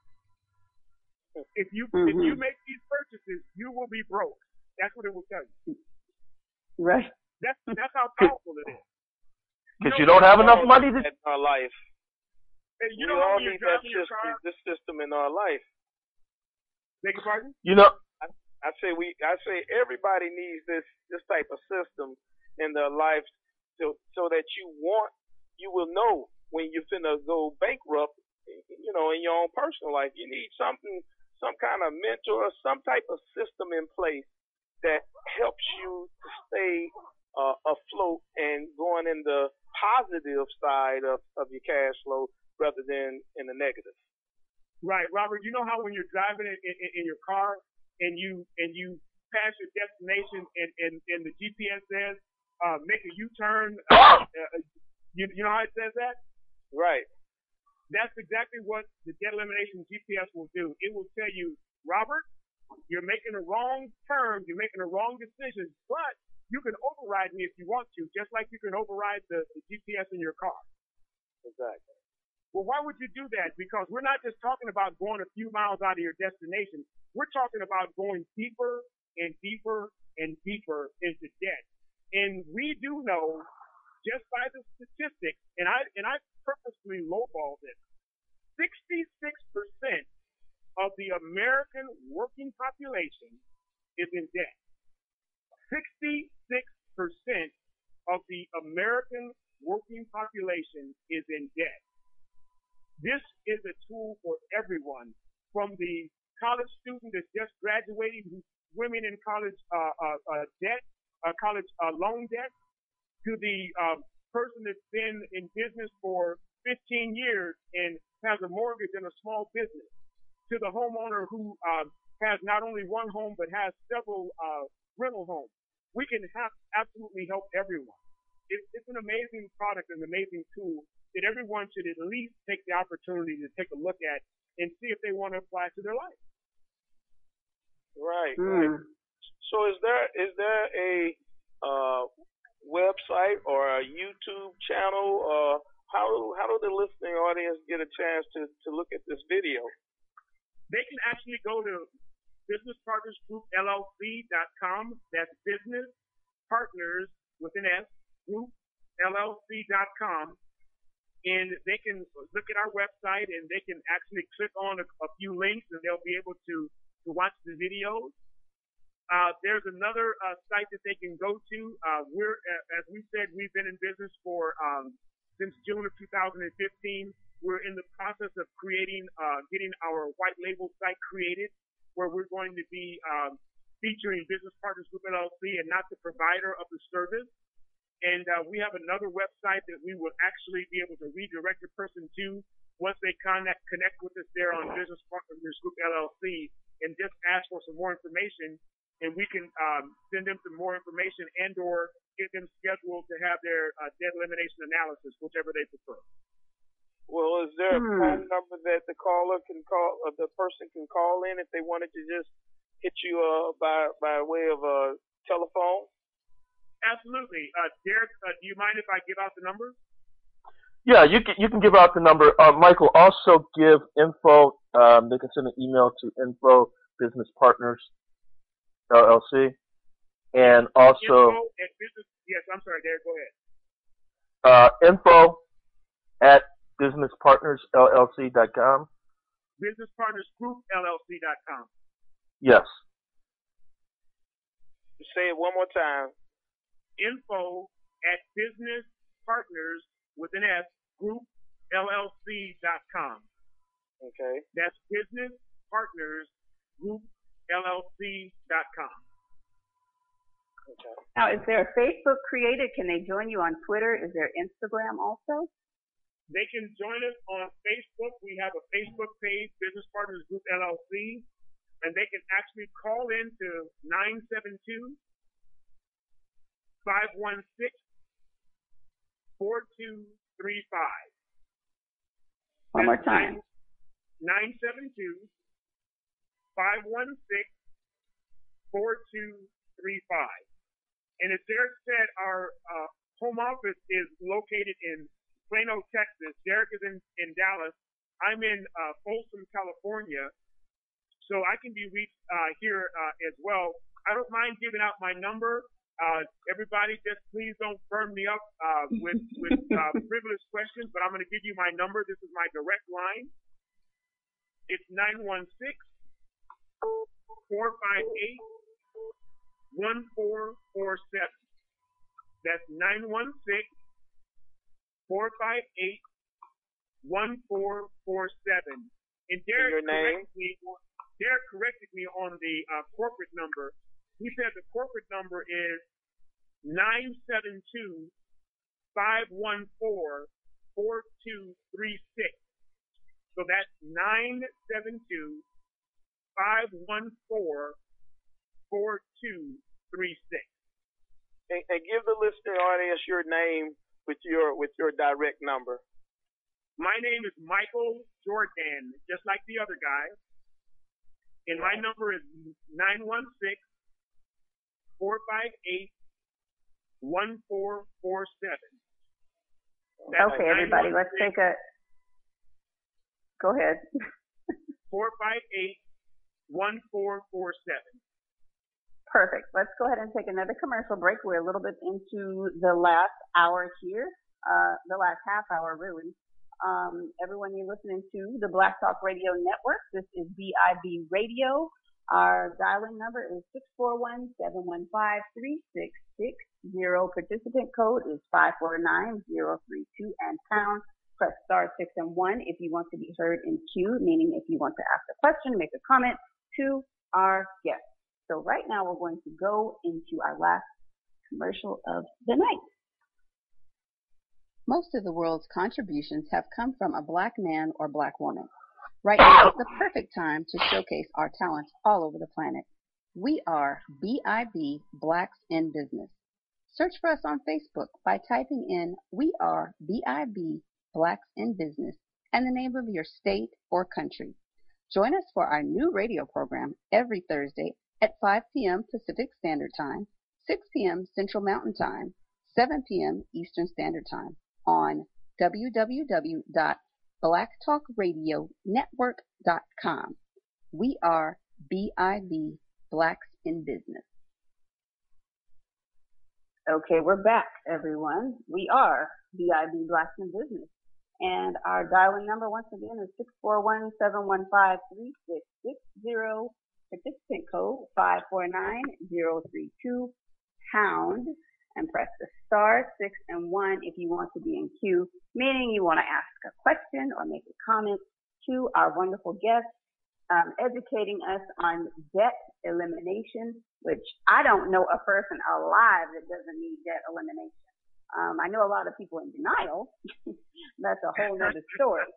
If you mm-hmm. if you make these purchases, you will be broke. That's what it will tell you. Right. That's that's how powerful it is. Because you, know, you don't have enough money to. In our life. And you we know all when you're need that driving your system, car. this system in our life. Beg your pardon? You know. I, I say we. I say everybody needs this this type of system in their life, so so that you want you will know when you're finna go bankrupt. You know, in your own personal life, you need something, some kind of mentor, some type of system in place that helps you to stay uh, afloat and going in the positive side of, of your cash flow rather than in the negative. Right, Robert. You know how when you're driving in, in, in your car and you and you pass your destination and, and, and the G P S says uh, make a U-turn. Uh, uh, you, you know how it says that? Right. That's exactly what the debt elimination G P S will do. It will tell you, Robert, you're making a wrong turn, you're making a wrong decision, but you can override me if you want to, just like you can override the, the G P S in your car. Exactly. Well, why would you do that? Because we're not just talking about going a few miles out of your destination. We're talking about going deeper and deeper and deeper into debt. And we do know, just by the statistics, and I and I purposely lowballed it, sixty-six percent of the American working population is in debt. sixty-six percent of the American working population is in debt. This is a tool for everyone, from the college student that's just graduating, who's swimming in college uh, uh, uh, debt, uh, college uh, loan debt, to the um, person that's been in business for fifteen years and has a mortgage and a small business, to the homeowner who um, has not only one home but has several uh, rental homes. We can have absolutely help everyone. It, it's an amazing product, an amazing tool that everyone should at least take the opportunity to take a look at and see if they want to apply to their life. Right. Mm. Right. So is there is there a uh, website or a YouTube channel? Uh, how how do the listening audience get a chance to, to look at this video? They can actually go to business partners group L L C dot com. That's Business Partners with an S, Group L L C dot com. And they can look at our website and they can actually click on a, a few links and they'll be able to, to watch the videos. Uh, there's another uh, site that they can go to. Uh, we're, as we said, we've been in business for um, since June of two thousand fifteen. We're in the process of creating, uh, getting our white label site created, where we're going to be um, featuring Business Partners Group L L C and not the provider of the service. And uh, we have another website that we will actually be able to redirect the person to once they connect connect with us there on Business Partners Group L L C and just ask for some more information. And we can um, send them some more information and or get them scheduled to have their uh, debt elimination analysis, whichever they prefer. Well, is there a Hmm. phone number that the caller can call, or the person can call in if they wanted to just hit you uh, by by way of a telephone? Absolutely. Uh, Derek, uh, do you mind if I give out the numbers? Yeah, you can you can give out the number. Uh, Michael, also give info. Um, they can send an email to info Business Partners L L C, and also Info at business. Yes, I'm sorry, Derek. Go ahead. uh, info at business partners L L C dot com. Business Partners Group L L C dot com. Yes. Say it one more time. Info at Business Partners with an S Group L L C dot com. Okay. That's Business Partners Group L L C dot com. Okay. Now, is there a Facebook created? Can they join you on Twitter? Is there Instagram also? They can join us on Facebook. We have a Facebook page, Business Partners Group L L C, and they can actually call in to nine seven two, five one six, four two three five. One more time. nine seven two, five one six, four two three five. And as Derek said, our uh, home office is located in Plano, Texas. Derek is in, in Dallas. I'm in uh, Folsom, California. So I can be reached uh, here uh, as well. I don't mind giving out my number. Uh, everybody, just please don't burn me up uh, with, with uh, frivolous questions, but I'm going to give you my number. This is my direct line. It's nine one six, four five eight, one four four seven. That's nine one six, four five eight, one four four seven. And Derek corrected me, Derek corrected me on the uh, corporate number. He said the corporate number is nine seven two, five one four, four two three six. So that's nine seven two, five one four, four two three six. And, and give the listening audience your name with your with your direct number. My name is Michael Jordan, just like the other guy. And my number is nine one six, four five eight, one four four seven. Okay, everybody, let's take a. Go ahead. four five eight, one four four seven. Perfect. Let's go ahead and take another commercial break. We're a little bit into the last hour here, uh, the last half hour, really. Um, everyone, you're listening to the Black Talk Radio Network. This is B I B Radio. Our dialing number is six four one, seven one five, three six six zero. Participant code is five four nine zero three two, and pound. Press star six and one if you want to be heard in queue, meaning if you want to ask a question, make a comment to our guest. So right now we're going to go into our last commercial of the night. Most of the world's contributions have come from a black man or black woman. Right now is the perfect time to showcase our talents all over the planet. We are B I B Blacks in Business. Search for us on Facebook by typing in We Are B I B Blacks in Business and the name of your state or country. Join us for our new radio program every Thursday at five p.m. Pacific Standard Time, six p.m. Central Mountain Time, seven p.m. Eastern Standard Time on w w w dot black talk radio network dot com. We are B I B Blacks in Business. Okay, we're back, everyone. We are B I B Blacks in Business. And our dialing number, once again, is six four one, seven one five, three six six zero. Participant code five four nine zero three two, pound, and press the star six and one if you want to be in queue, meaning you want to ask a question or make a comment to our wonderful guest, um, educating us on debt elimination, which I don't know a person alive that doesn't need debt elimination. Um, I know a lot of people in denial. That's a whole nother story.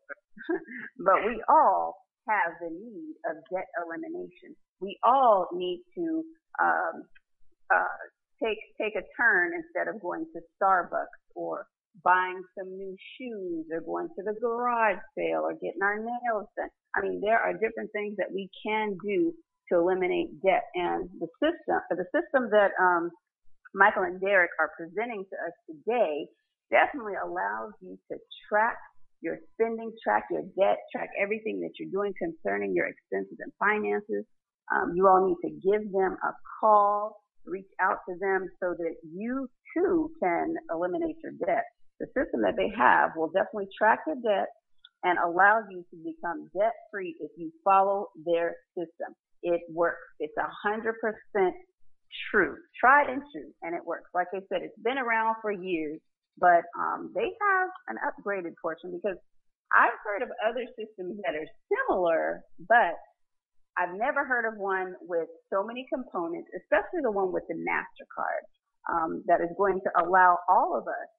But we all have the need of debt elimination. We all need to um, uh, take take a turn instead of going to Starbucks or buying some new shoes or going to the garage sale or getting our nails done. I mean, there are different things that we can do to eliminate debt. And the system, the system that um, Michael and Derek are presenting to us today definitely allows you to track your spending, track your debt, track everything that you're doing concerning your expenses and finances. Um, you all need to give them a call, reach out to them so that you too can eliminate your debt. The system that they have will definitely track your debt and allow you to become debt free if you follow their system. It works. It's a hundred percent true, tried and true, and it works. Like I said, it's been around for years, but um, they have an upgraded portion because I've heard of other systems that are similar, but I've never heard of one with so many components, especially the one with the MasterCard, um, that is going to allow all of us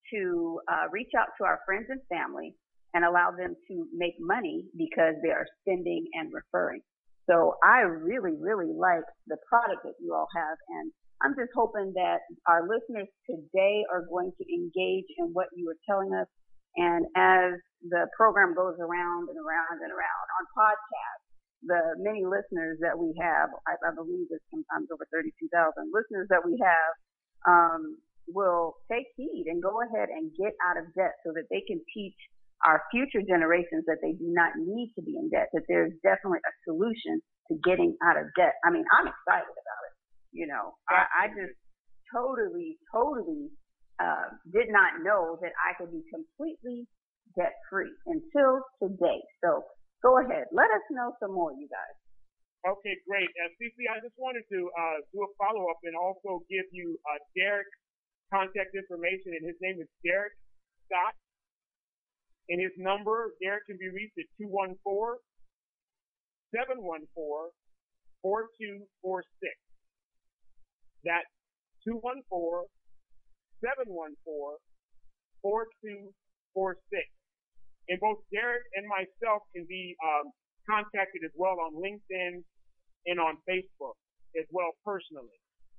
to uh, reach out to our friends and family and allow them to make money because they are spending and referring. So I really, really like the product that you all have, and I'm just hoping that our listeners today are going to engage in what you were telling us And as the program goes around and around and around on podcasts, the many listeners that we have, I, I believe it's sometimes over thirty-two thousand listeners that we have, um, will take heed and go ahead and get out of debt so that they can teach our future generations that they do not need to be in debt, that there's definitely a solution to getting out of debt. I mean, I'm excited about it. You know, I, I just totally, totally uh, did not know that I could be completely debt free until today. So go ahead. Let us know some more, you guys. Okay, great. And C C, I just wanted to uh, do a follow-up and also give you uh, Derek's contact information, and his name is Derek Scott. And his number, Derek, can be reached at two one four, seven one four, four two four six. That's two one four, seven one four, four two four six. And both Derek and myself can be um, contacted as well on LinkedIn and on Facebook as well personally.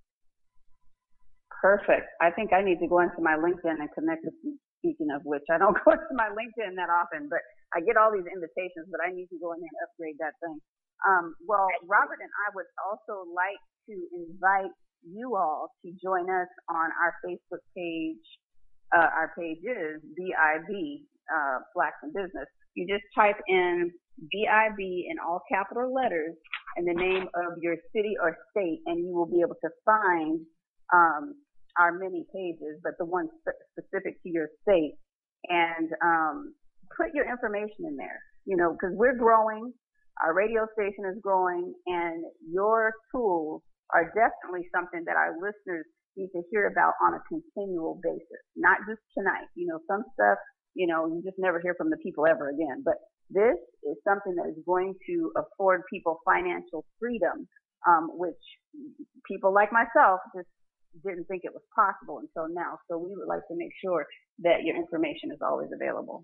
Perfect. I think I need to go into my LinkedIn and connect with you. Speaking of which, I don't go to my LinkedIn that often, but I get all these invitations, but I need to go in there and upgrade that thing. Um, well, Robert and I would also like to invite you all to join us on our Facebook page. Uh, our page is B I B, uh, Blacks in Business. You just type in B I B in all capital letters and the name of your city or state, and you will be able to find um, our many pages, but the one sp- specific to your state, and um, put your information in there, you know, because we're growing, our radio station is growing, and your tools are definitely something that our listeners need to hear about on a continual basis, not just tonight. You know, some stuff, you know, you just never hear from the people ever again, but this is something that is going to afford people financial freedom, um, which people like myself just didn't think it was possible until now. So we would like to make sure that your information is always available.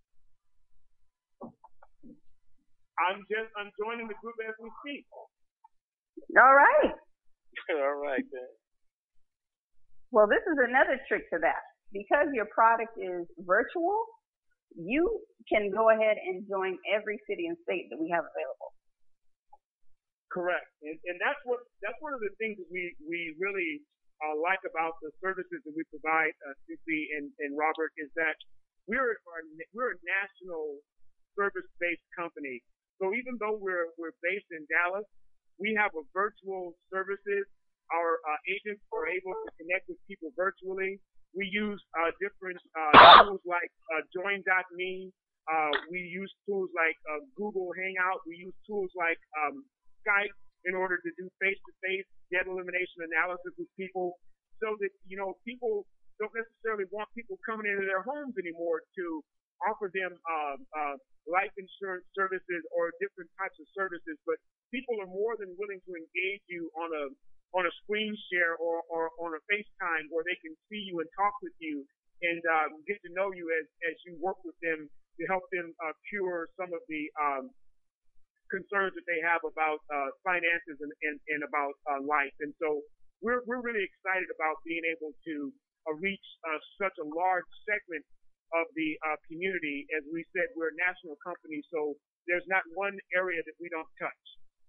I'm just, I'm joining the group as we speak. All right. All right, then. Well, this is another trick to that. Because your product is virtual, you can go ahead and join every city and state that we have available. Correct. And, and that's what, that's one of the things that we, we really Uh, like about the services that we provide, uh, C C and, and Robert, is that we're we're a national service-based company. So even though we're we're based in Dallas, we have a virtual services. Our uh, agents are able to connect with people virtually. We use uh, different uh, tools like uh, Join dot me. Uh, we use tools like uh, Google Hangout. We use tools like um, Skype in order to do face-to-face debt elimination analysis with people, so that, you know, people don't necessarily want people coming into their homes anymore to offer them uh, uh, life insurance services or different types of services, but people are more than willing to engage you on a on a screen share or, or on a FaceTime where they can see you and talk with you and uh, get to know you as, as you work with them to help them uh, cure some of the um, concerns that they have about uh, finances and, and, and about uh, life. And so we're we're really excited about being able to uh, reach uh, such a large segment of the uh, community. As we said, we're a national company, so there's not one area that we don't touch.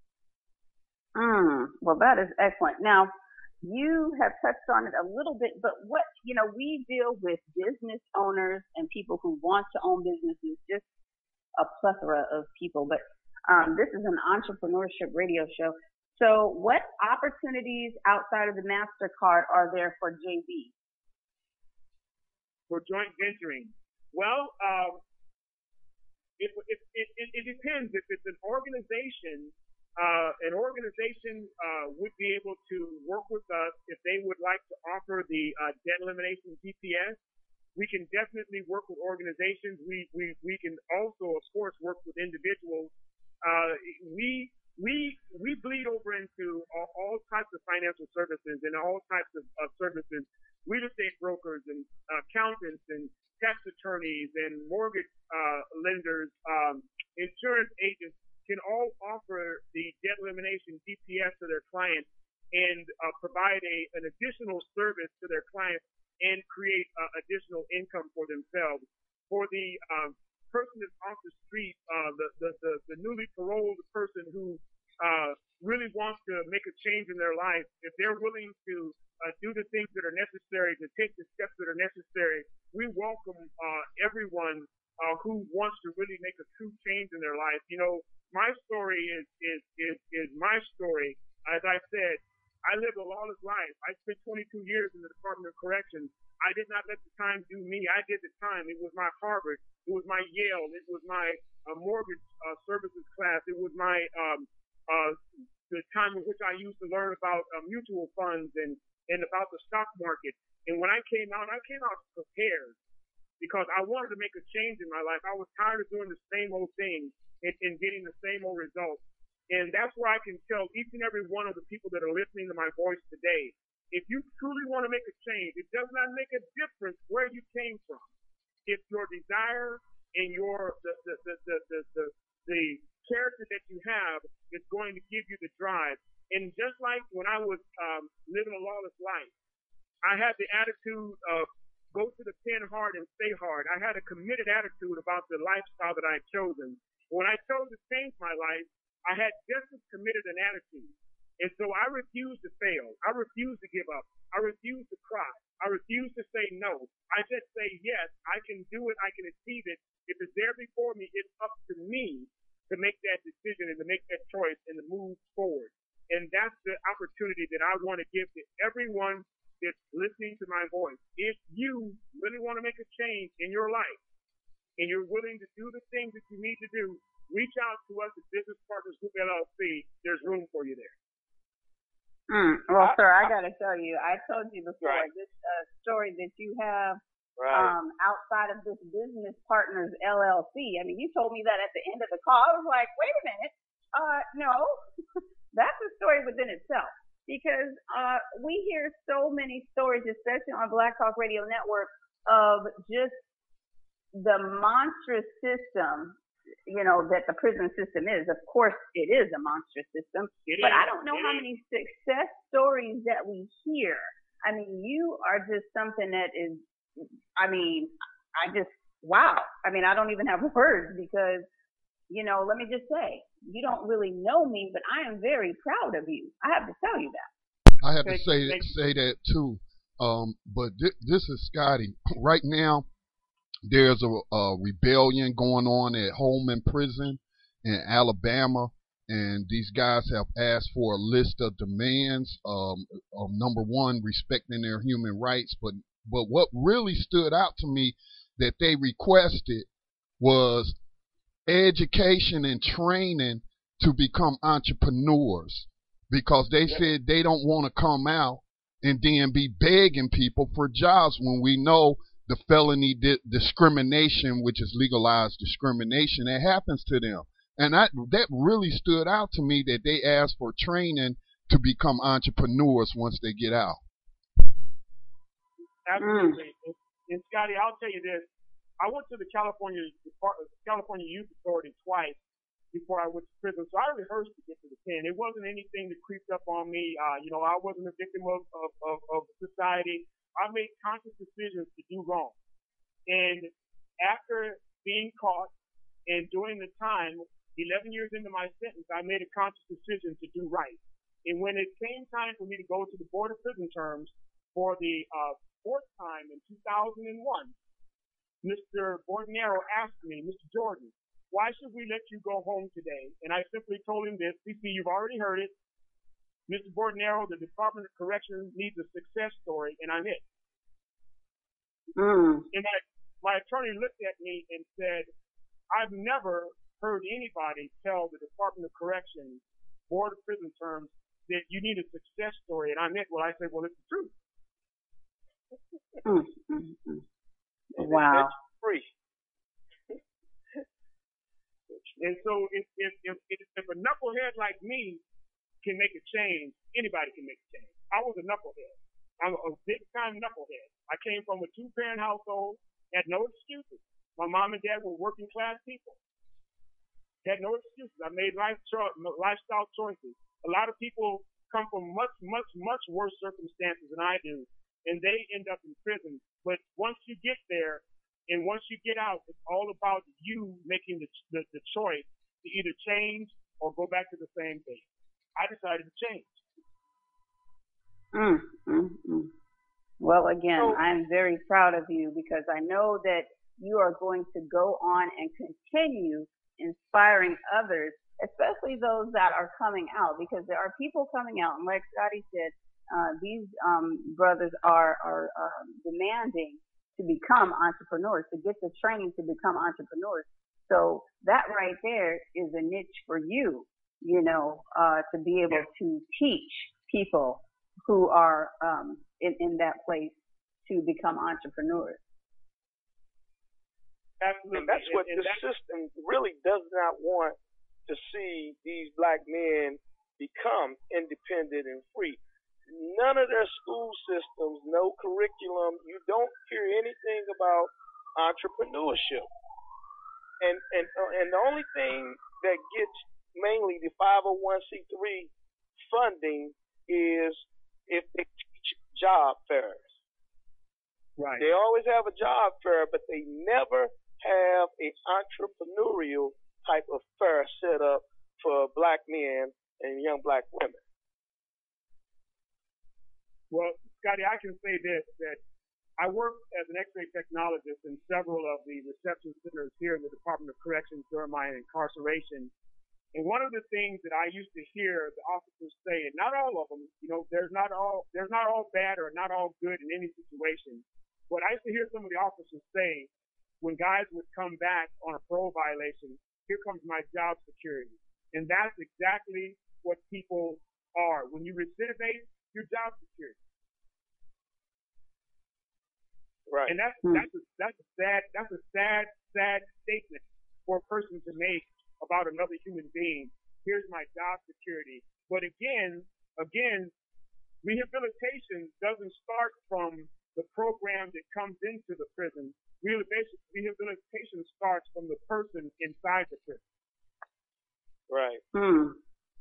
Mm, well, that is excellent. Now, you have touched on it a little bit, but what, you know, we deal with business owners and people who want to own businesses, just a plethora of people, but Um, this is an entrepreneurship radio show. So what opportunities outside of the MasterCard are there for J V? For joint venturing? Well, um, it, it, it, it depends. If it's an organization, uh, an organization uh, would be able to work with us if they would like to offer the uh, debt elimination G P S. We can definitely work with organizations. We, we, we can also, of course, work with individuals. Uh, we we we bleed over into all, all types of financial services and all types of, of services. Real estate brokers and accountants and tax attorneys and mortgage uh, lenders, um, insurance agents can all offer the debt elimination G P S to their clients and uh, provide a an additional service to their clients and create uh, additional income for themselves. for the um, person that's off the street, uh, the, the, the, the newly paroled person who uh, really wants to make a change in their life, if they're willing to uh, do the things that are necessary, to take the steps that are necessary, we welcome uh, everyone uh, who wants to really make a true change in their life. You know, my story is, is, is, is my story. As I said, I lived a lawless life. I spent twenty-two years in the Department of Corrections. I did not let the time do me. I did the time. It was my Harvard. It was my Yale. It was my uh, mortgage uh, services class. It was my um, uh, the time in which I used to learn about uh, mutual funds and, and about the stock market. And when I came out, I came out prepared because I wanted to make a change in my life. I was tired of doing the same old thing and, and getting the same old results. And that's where I can tell each and every one of the people that are listening to my voice today, if you truly want to make a change, it does not make a difference where you came from. If your desire and your the the the the the, the, the character that you have is going to give you the drive. And just like when I was um, living a lawless life, I had the attitude of go to the pen hard and stay hard. I had a committed attitude about the lifestyle that I had chosen. When I chose to change my life, I had just as committed an attitude. And so I refused to fail. I refused to give up. I refused to cry. I refused to say no. I just say, yes, I can do it. I can achieve it. If it's there before me, it's up to me to make that decision and to make that choice and to move forward. And that's the opportunity that I want to give to everyone that's listening to my voice. If you really want to make a change in your life and you're willing to do the things that you need to do, reach out to us at Business Partners Group L L C. There's room for you there. Mm, well, I, sir, I, I got to tell you, I told you before, right. this uh, story that you have right. um, outside of this Business Partners L L C, I mean, you told me that at the end of the call. I was like, wait a minute. Uh, no, that's a story within itself. Because uh, we hear so many stories, especially on Black Talk Radio Network, of just the monstrous system, you know, that the prison system is. Of course, it is a monstrous system, it but is. I don't know it how is. many success stories that we hear. I mean, you are just something that is, I mean, I just, wow. I mean, I don't even have words because, you know, let me just say, you don't really know me, but I am very proud of you. I have to tell you that. I have to Thank say you. Thank say that too. Um, but th- this is Scotty. Right now, there's a, a rebellion going on at Holman Prison in Alabama, and these guys have asked for a list of demands. Um, of number one, respecting their human rights, but but what really stood out to me that they requested was education and training to become entrepreneurs, because they Yeah. said they don't want to come out and then be begging people for jobs when we know the felony di- discrimination, which is legalized discrimination, that happens to them. And I, that really stood out to me that they asked for training to become entrepreneurs once they get out. Absolutely. Mm. And, and Scotty, I'll tell you this. I went to the California California Youth Authority twice before I went to prison, so I rehearsed to get to the pen. It wasn't anything that creeped up on me. Uh, you know, I wasn't a victim of, of, of, of society. I made conscious decisions to do wrong. And after being caught and doing the time, eleven years into my sentence, I made a conscious decision to do right. And when it came time for me to go to the Board of Prison Terms for the uh, fourth time in two thousand one, Mister Bordenero asked me, Mister Jordan, why should we let you go home today? And I simply told him this. C C, you've already heard it. Mister Bordenero, the Department of Corrections needs a success story, and I'm it. Mm. And my, my attorney looked at me and said, I've never heard anybody tell the Department of Corrections, Board of Prison Terms, that you need a success story, and I'm it. Well, I said, well, it's the truth. Mm, mm, mm. Wow. Free. And so if, if, if, if a knucklehead like me can make a change, anybody can make a change. I was a knucklehead. I'm a big-time knucklehead. I came from a two-parent household, had no excuses. My mom and dad were working-class people. Had no excuses. I made life cho- lifestyle choices. A lot of people come from much, much, much worse circumstances than I do, and they end up in prison. But once you get there, And once you get out, it's all about you making the, the, the choice to either change or go back to the same thing. I decided to change. Mm, mm, mm. Well, again, So- I'm very proud of you because I know that you are going to go on and continue inspiring others, especially those that are coming out, because there are people coming out. And like Scotty said, uh, these um, brothers are, are uh, demanding to become entrepreneurs, to get the training to become entrepreneurs. So that right there is a niche for you, you know, uh, to be able to teach people who are um, in, in that place to become entrepreneurs. Absolutely. And that's what and, the and that's, system really does not want to see these black men become independent and free. None of their school systems, no curriculum, you don't hear anything about entrepreneurship. And and uh, and the only thing that gets mainly the five oh one c three funding is if they teach job fairs. right. They always have a job fair, but they never have an entrepreneurial type of fair set up for black men and young black women. Well, Scotty, I can say this, that I work as an X-ray technologist in several of the reception centers here in the Department of Corrections during my incarceration. And one of the things that I used to hear the officers say, and not all of them, you know, there's not all there's not all bad or not all good in any situation. But I used to hear some of the officers say, when guys would come back on a parole violation, here comes my job security. And that's exactly what people are. When you recidivate, your job security. Right. And that's Hmm. that's a, that's a sad that's a sad sad statement for a person to make about another human being. Here's my job security. But again, again, rehabilitation doesn't start from the program that comes into the prison. Rehabilitation, rehabilitation starts from the person inside the prison. Right. Hmm.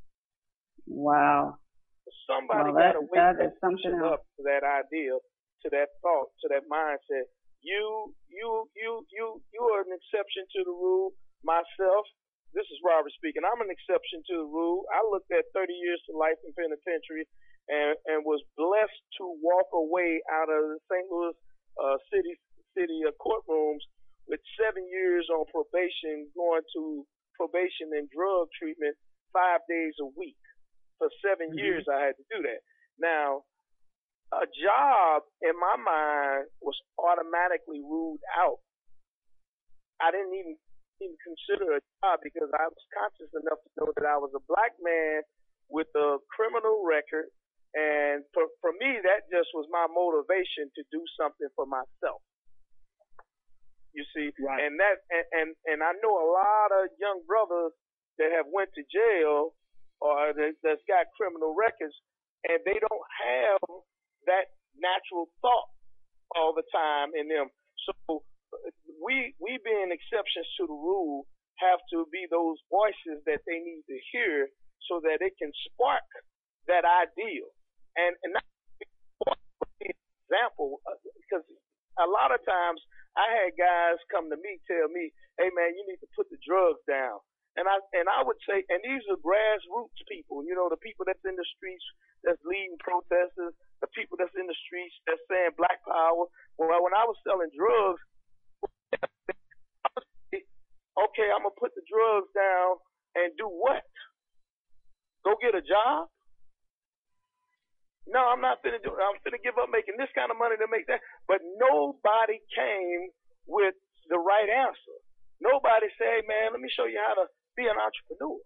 Wow. Somebody Well, that- got to wake that that is something person else. up to that idea, to that thought, to that mindset. You, you, you, you, you are an exception to the rule. Myself, this is Robert speaking. I'm an exception to the rule. I looked at thirty years to life in penitentiary, and and was blessed to walk away out of the Saint Louis uh, city city uh, courtrooms with seven years on probation, going to probation and drug treatment five days a week. For seven Mhm. years, I had to do that. Now, a job in my mind was automatically ruled out. I didn't even even consider a job because I was conscious enough to know that I was a black man with a criminal record, and for for me, that just was my motivation to do something for myself. You see, Right. and that and, and and I know a lot of young brothers that have went to jail or that, that's got criminal records, and they don't have that natural thought all the time in them. So we we being exceptions to the rule have to be those voices that they need to hear so that it can spark that ideal. And and not an example, because a lot of times I had guys come to me tell me, "Hey man, you need to put the drugs down." And I and I would say, and these are grassroots people, you know, the people that's in the streets, that's leading protesters, the people that's in the streets that's saying Black Power. Well, when I was selling drugs, okay, I'm gonna put the drugs down and do what? Go get a job? No, I'm not finna do. I'm finna give up making this kind of money to make that. But nobody came with the right answer. Nobody said, "Man, let me show you how to be an entrepreneur."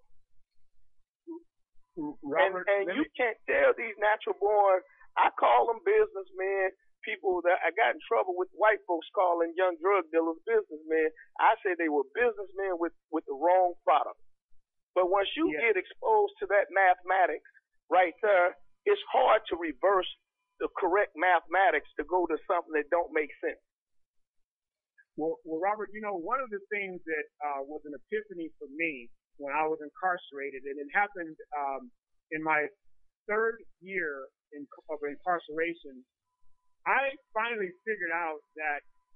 Robert, and and let you me- can't tell these natural born. I call them businessmen. People that I got in trouble with white folks calling young drug dealers businessmen. I say they were businessmen with with the wrong product. But once you Yeah. get exposed to that mathematics right there, it's hard to reverse the correct mathematics to go to something that don't make sense. Well, well, Robert, you know, one of the things that uh, was an epiphany for me when I was incarcerated, and it happened um, in my third year in, of incarceration, I finally figured out that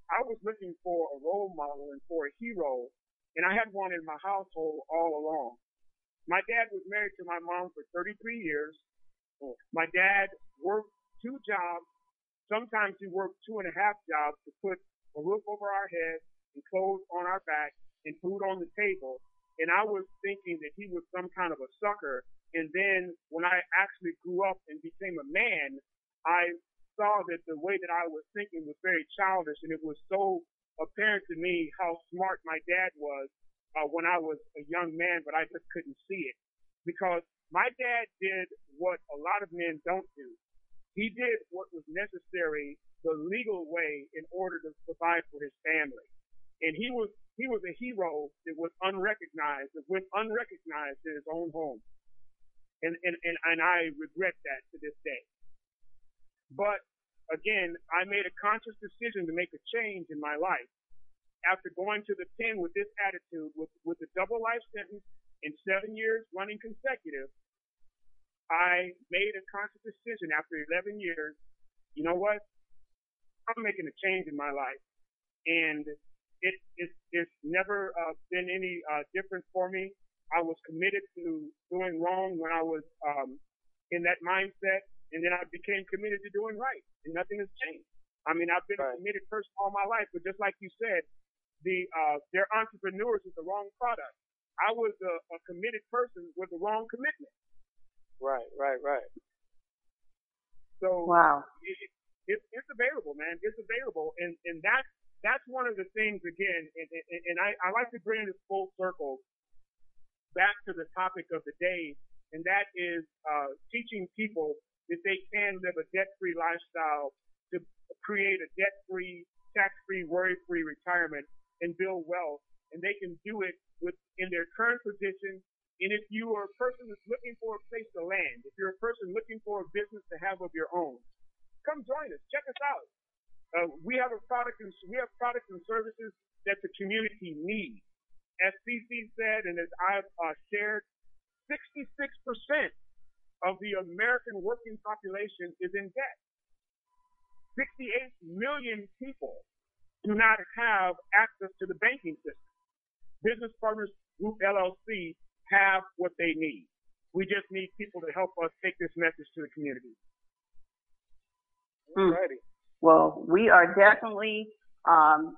I was looking for a role model and for a hero, and I had one in my household all along. My dad was married to my mom for thirty-three years. My dad worked two jobs. Sometimes he worked two and a half jobs to put a roof over our heads and clothes on our back and food on the table. And I was thinking that he was some kind of a sucker. And then when I actually grew up and became a man, I saw that the way that I was thinking was very childish, and it was so apparent to me how smart my dad was uh, when I was a young man, but I just couldn't see it. Because my dad did what a lot of men don't do. He did what was necessary the legal way in order to provide for his family. And he was he was a hero that was unrecognized, that went unrecognized in his own home. And, and, and, and I regret that to this day. But again, I made a conscious decision to make a change in my life. After going to the pen with this attitude, with, with a double life sentence and seven years running consecutive, I made a conscious decision after eleven years, you know what? I'm making a change in my life. And it, it, it's never uh, been any uh, different for me. I was committed to doing wrong when I was um, in that mindset, and then I became committed to doing right, and nothing has changed. I mean, I've been right. a committed person all my life, but just like you said, the uh, they're entrepreneurs with the wrong product. I was a, a committed person with the wrong commitment. Right, right, right. So wow, it, it, it's available, man. It's available, and and that's that's one of the things again, and, and, and I, I like to bring this full circle back to the topic of the day, and that is uh, teaching people that they can live a debt-free lifestyle to create a debt-free, tax-free, worry-free retirement and build wealth. And they can do it with in their current position. And if you are a person that's looking for a place to land, if you're a person looking for a business to have of your own, come join us. Check us out. Uh, we have a product and we have products and services that the community needs. As C C said, and as I've uh, shared, sixty-six percent of the American working population is in debt. sixty-eight million people do not have access to the banking system. Business Partners Group L L C have what they need. We just need people to help us take this message to the community. Mm. Ready. Well, we are definitely um,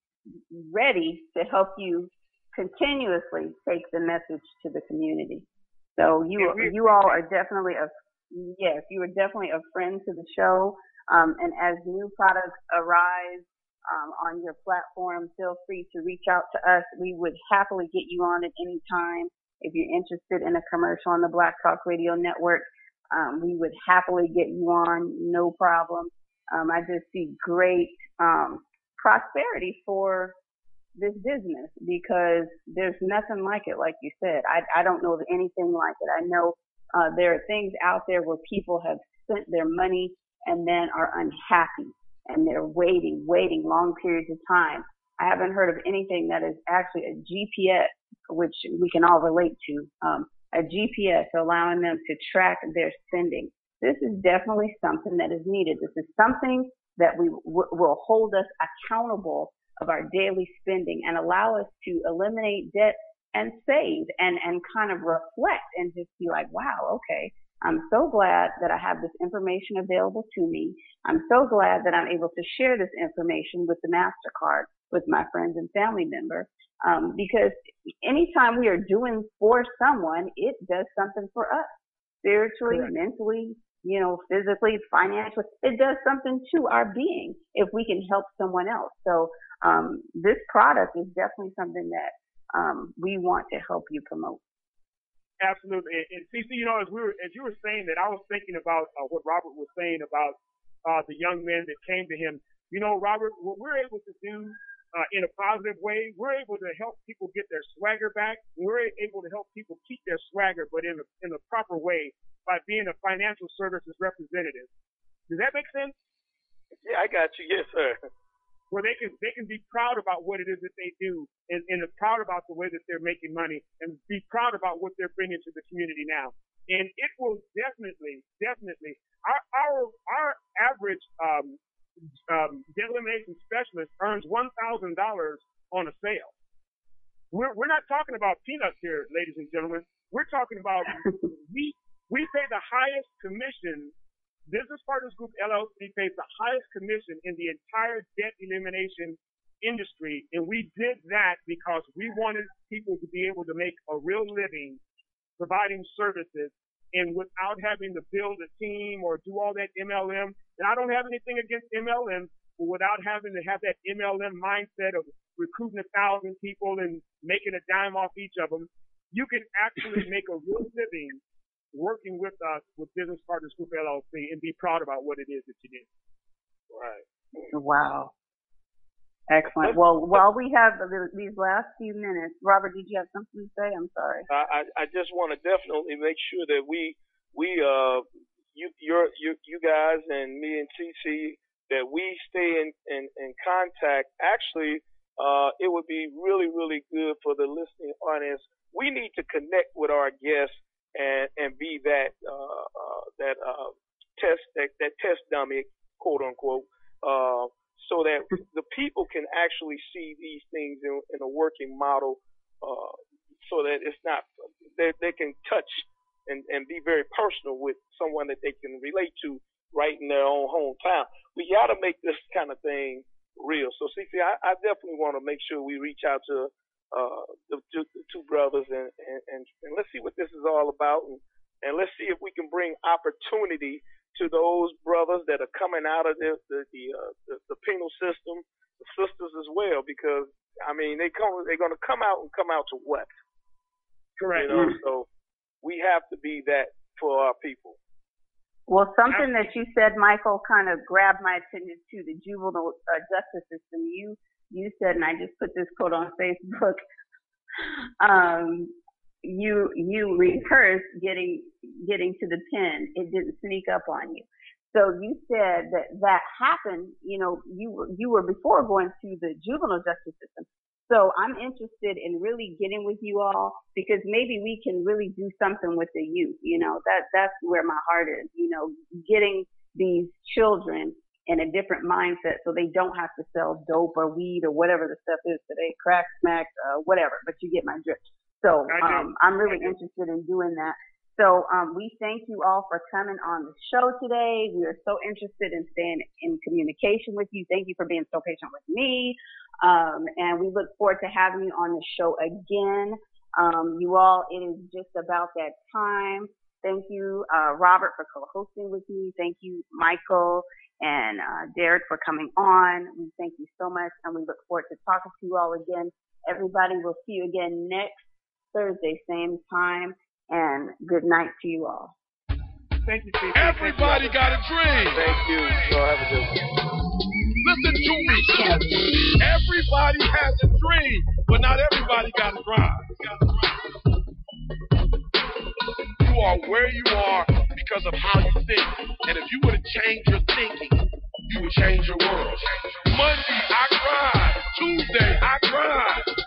ready to help you continuously take the message to the community. So you you all are definitely a yes, you are definitely a friend to the show. Um, and as new products arise um, on your platform, feel free to reach out to us. We would happily get you on at any time. If you're interested in a commercial on the Black Talk Radio Network, um, we would happily get you on, no problem. Um, I just see great um, prosperity for this business because there's nothing like it, like you said. I, I don't know of anything like it. I know uh, there are things out there where people have spent their money and then are unhappy and they're waiting, waiting long periods of time. I haven't heard of anything that is actually a G P S, which we can all relate to, um, a G P S allowing them to track their spending. This is definitely something that is needed. This is something that we w- will hold us accountable of our daily spending and allow us to eliminate debt and save and, and kind of reflect and just be like, wow, okay, I'm so glad that I have this information available to me. I'm so glad that I'm able to share this information with the MasterCard, with my friends and family members, um, because anytime we are doing for someone, it does something for us, spiritually, Correct. mentally, you know, physically, financially. It does something to our being if we can help someone else. So um, this product is definitely something that um, we want to help you promote. Absolutely. And, and C C, you know, as we were, as you were saying that, I was thinking about uh, what Robert was saying about uh, the young men that came to him. You know, Robert, what we're able to do uh, in a positive way, we're able to help people get their swagger back. We're able to help people keep their swagger, but in a, in a proper way by being a financial services representative. Does that make sense? Yeah, I got you. Yes, sir. Where they can they can be proud about what it is that they do and, and are proud about the way that they're making money and be proud about what they're bringing to the community now. And it will definitely, definitely, our our, our average um, um, debt elimination specialist specialist earns one thousand dollars on a sale. We're, we're not talking about peanuts here, ladies and gentlemen. We're talking about we we pay the highest commission. Business Partners Group L L C pays the highest commission in the entire debt elimination industry, and we did that because we wanted people to be able to make a real living providing services, and without having to build a team or do all that M L M. And I don't have anything against M L M, but without having to have that M L M mindset of recruiting a thousand people and making a dime off each of them, you can actually make a real living working with us with Business Partners Group L L C and be proud about what it is that you did. Right. Wow. Excellent. Well, while we have these last few minutes, Robert, did you have something to say? I'm sorry. I, I just want to definitely make sure that we, we, uh, you, your, you, you guys and me and T C, that we stay in, in, in contact. Actually, uh, it would be really, really good for the listening audience. We need to connect with our guests and, and be that, uh, uh, that, uh, test, that, that test dummy, quote unquote, uh, so that the people can actually see these things in, in a working model, uh, so that it's not, they, they can touch and, and be very personal with someone that they can relate to right in their own hometown. We got to make this kind of thing real. So, C C, I, I definitely want to make sure we reach out to uh, the, the, the two brothers and, and, and, and let's see what this is all about. And, and let's see if we can bring opportunity to those brothers that are coming out of the the the, uh, the the penal system, the sisters as well, because I mean they come they're going to come out and come out to what? Correct. You know, so we have to be that for our people. Well, something that you said, Michael, kind of grabbed my attention to the juvenile uh, justice system. You you said, and I just put this quote on Facebook. um, you you rehearsed getting getting to the pen. It didn't sneak up on you. So you said that that happened. You know, you were you were before going to the juvenile justice system. So I'm interested in really getting with you all because maybe we can really do something with the youth. You know, that that's where my heart is. You know, getting these children in a different mindset so they don't have to sell dope or weed or whatever the stuff is today, crack, smack, uh, whatever. But you get my drift. So um, I'm really interested in doing that. So um, we thank you all for coming on the show today. We are so interested in staying in communication with you. Thank you for being so patient with me. Um, and we look forward to having you on the show again. Um, you all, it is just about that time. Thank you, uh, Robert, for co-hosting with me. Thank you, Michael and uh, Derek, for coming on. We thank you so much, and we look forward to talking to you all again. Everybody, we'll see you again next Thursday, same time, and good night to you all. Thank you, Steve. Everybody you. got a dream. Thank you. So have a good one. Listen to me. Everybody has a dream, but not everybody got a drive. You are where you are because of how you think. And if you were to change your thinking, you would change your world. Monday, I grind. Tuesday, I grind.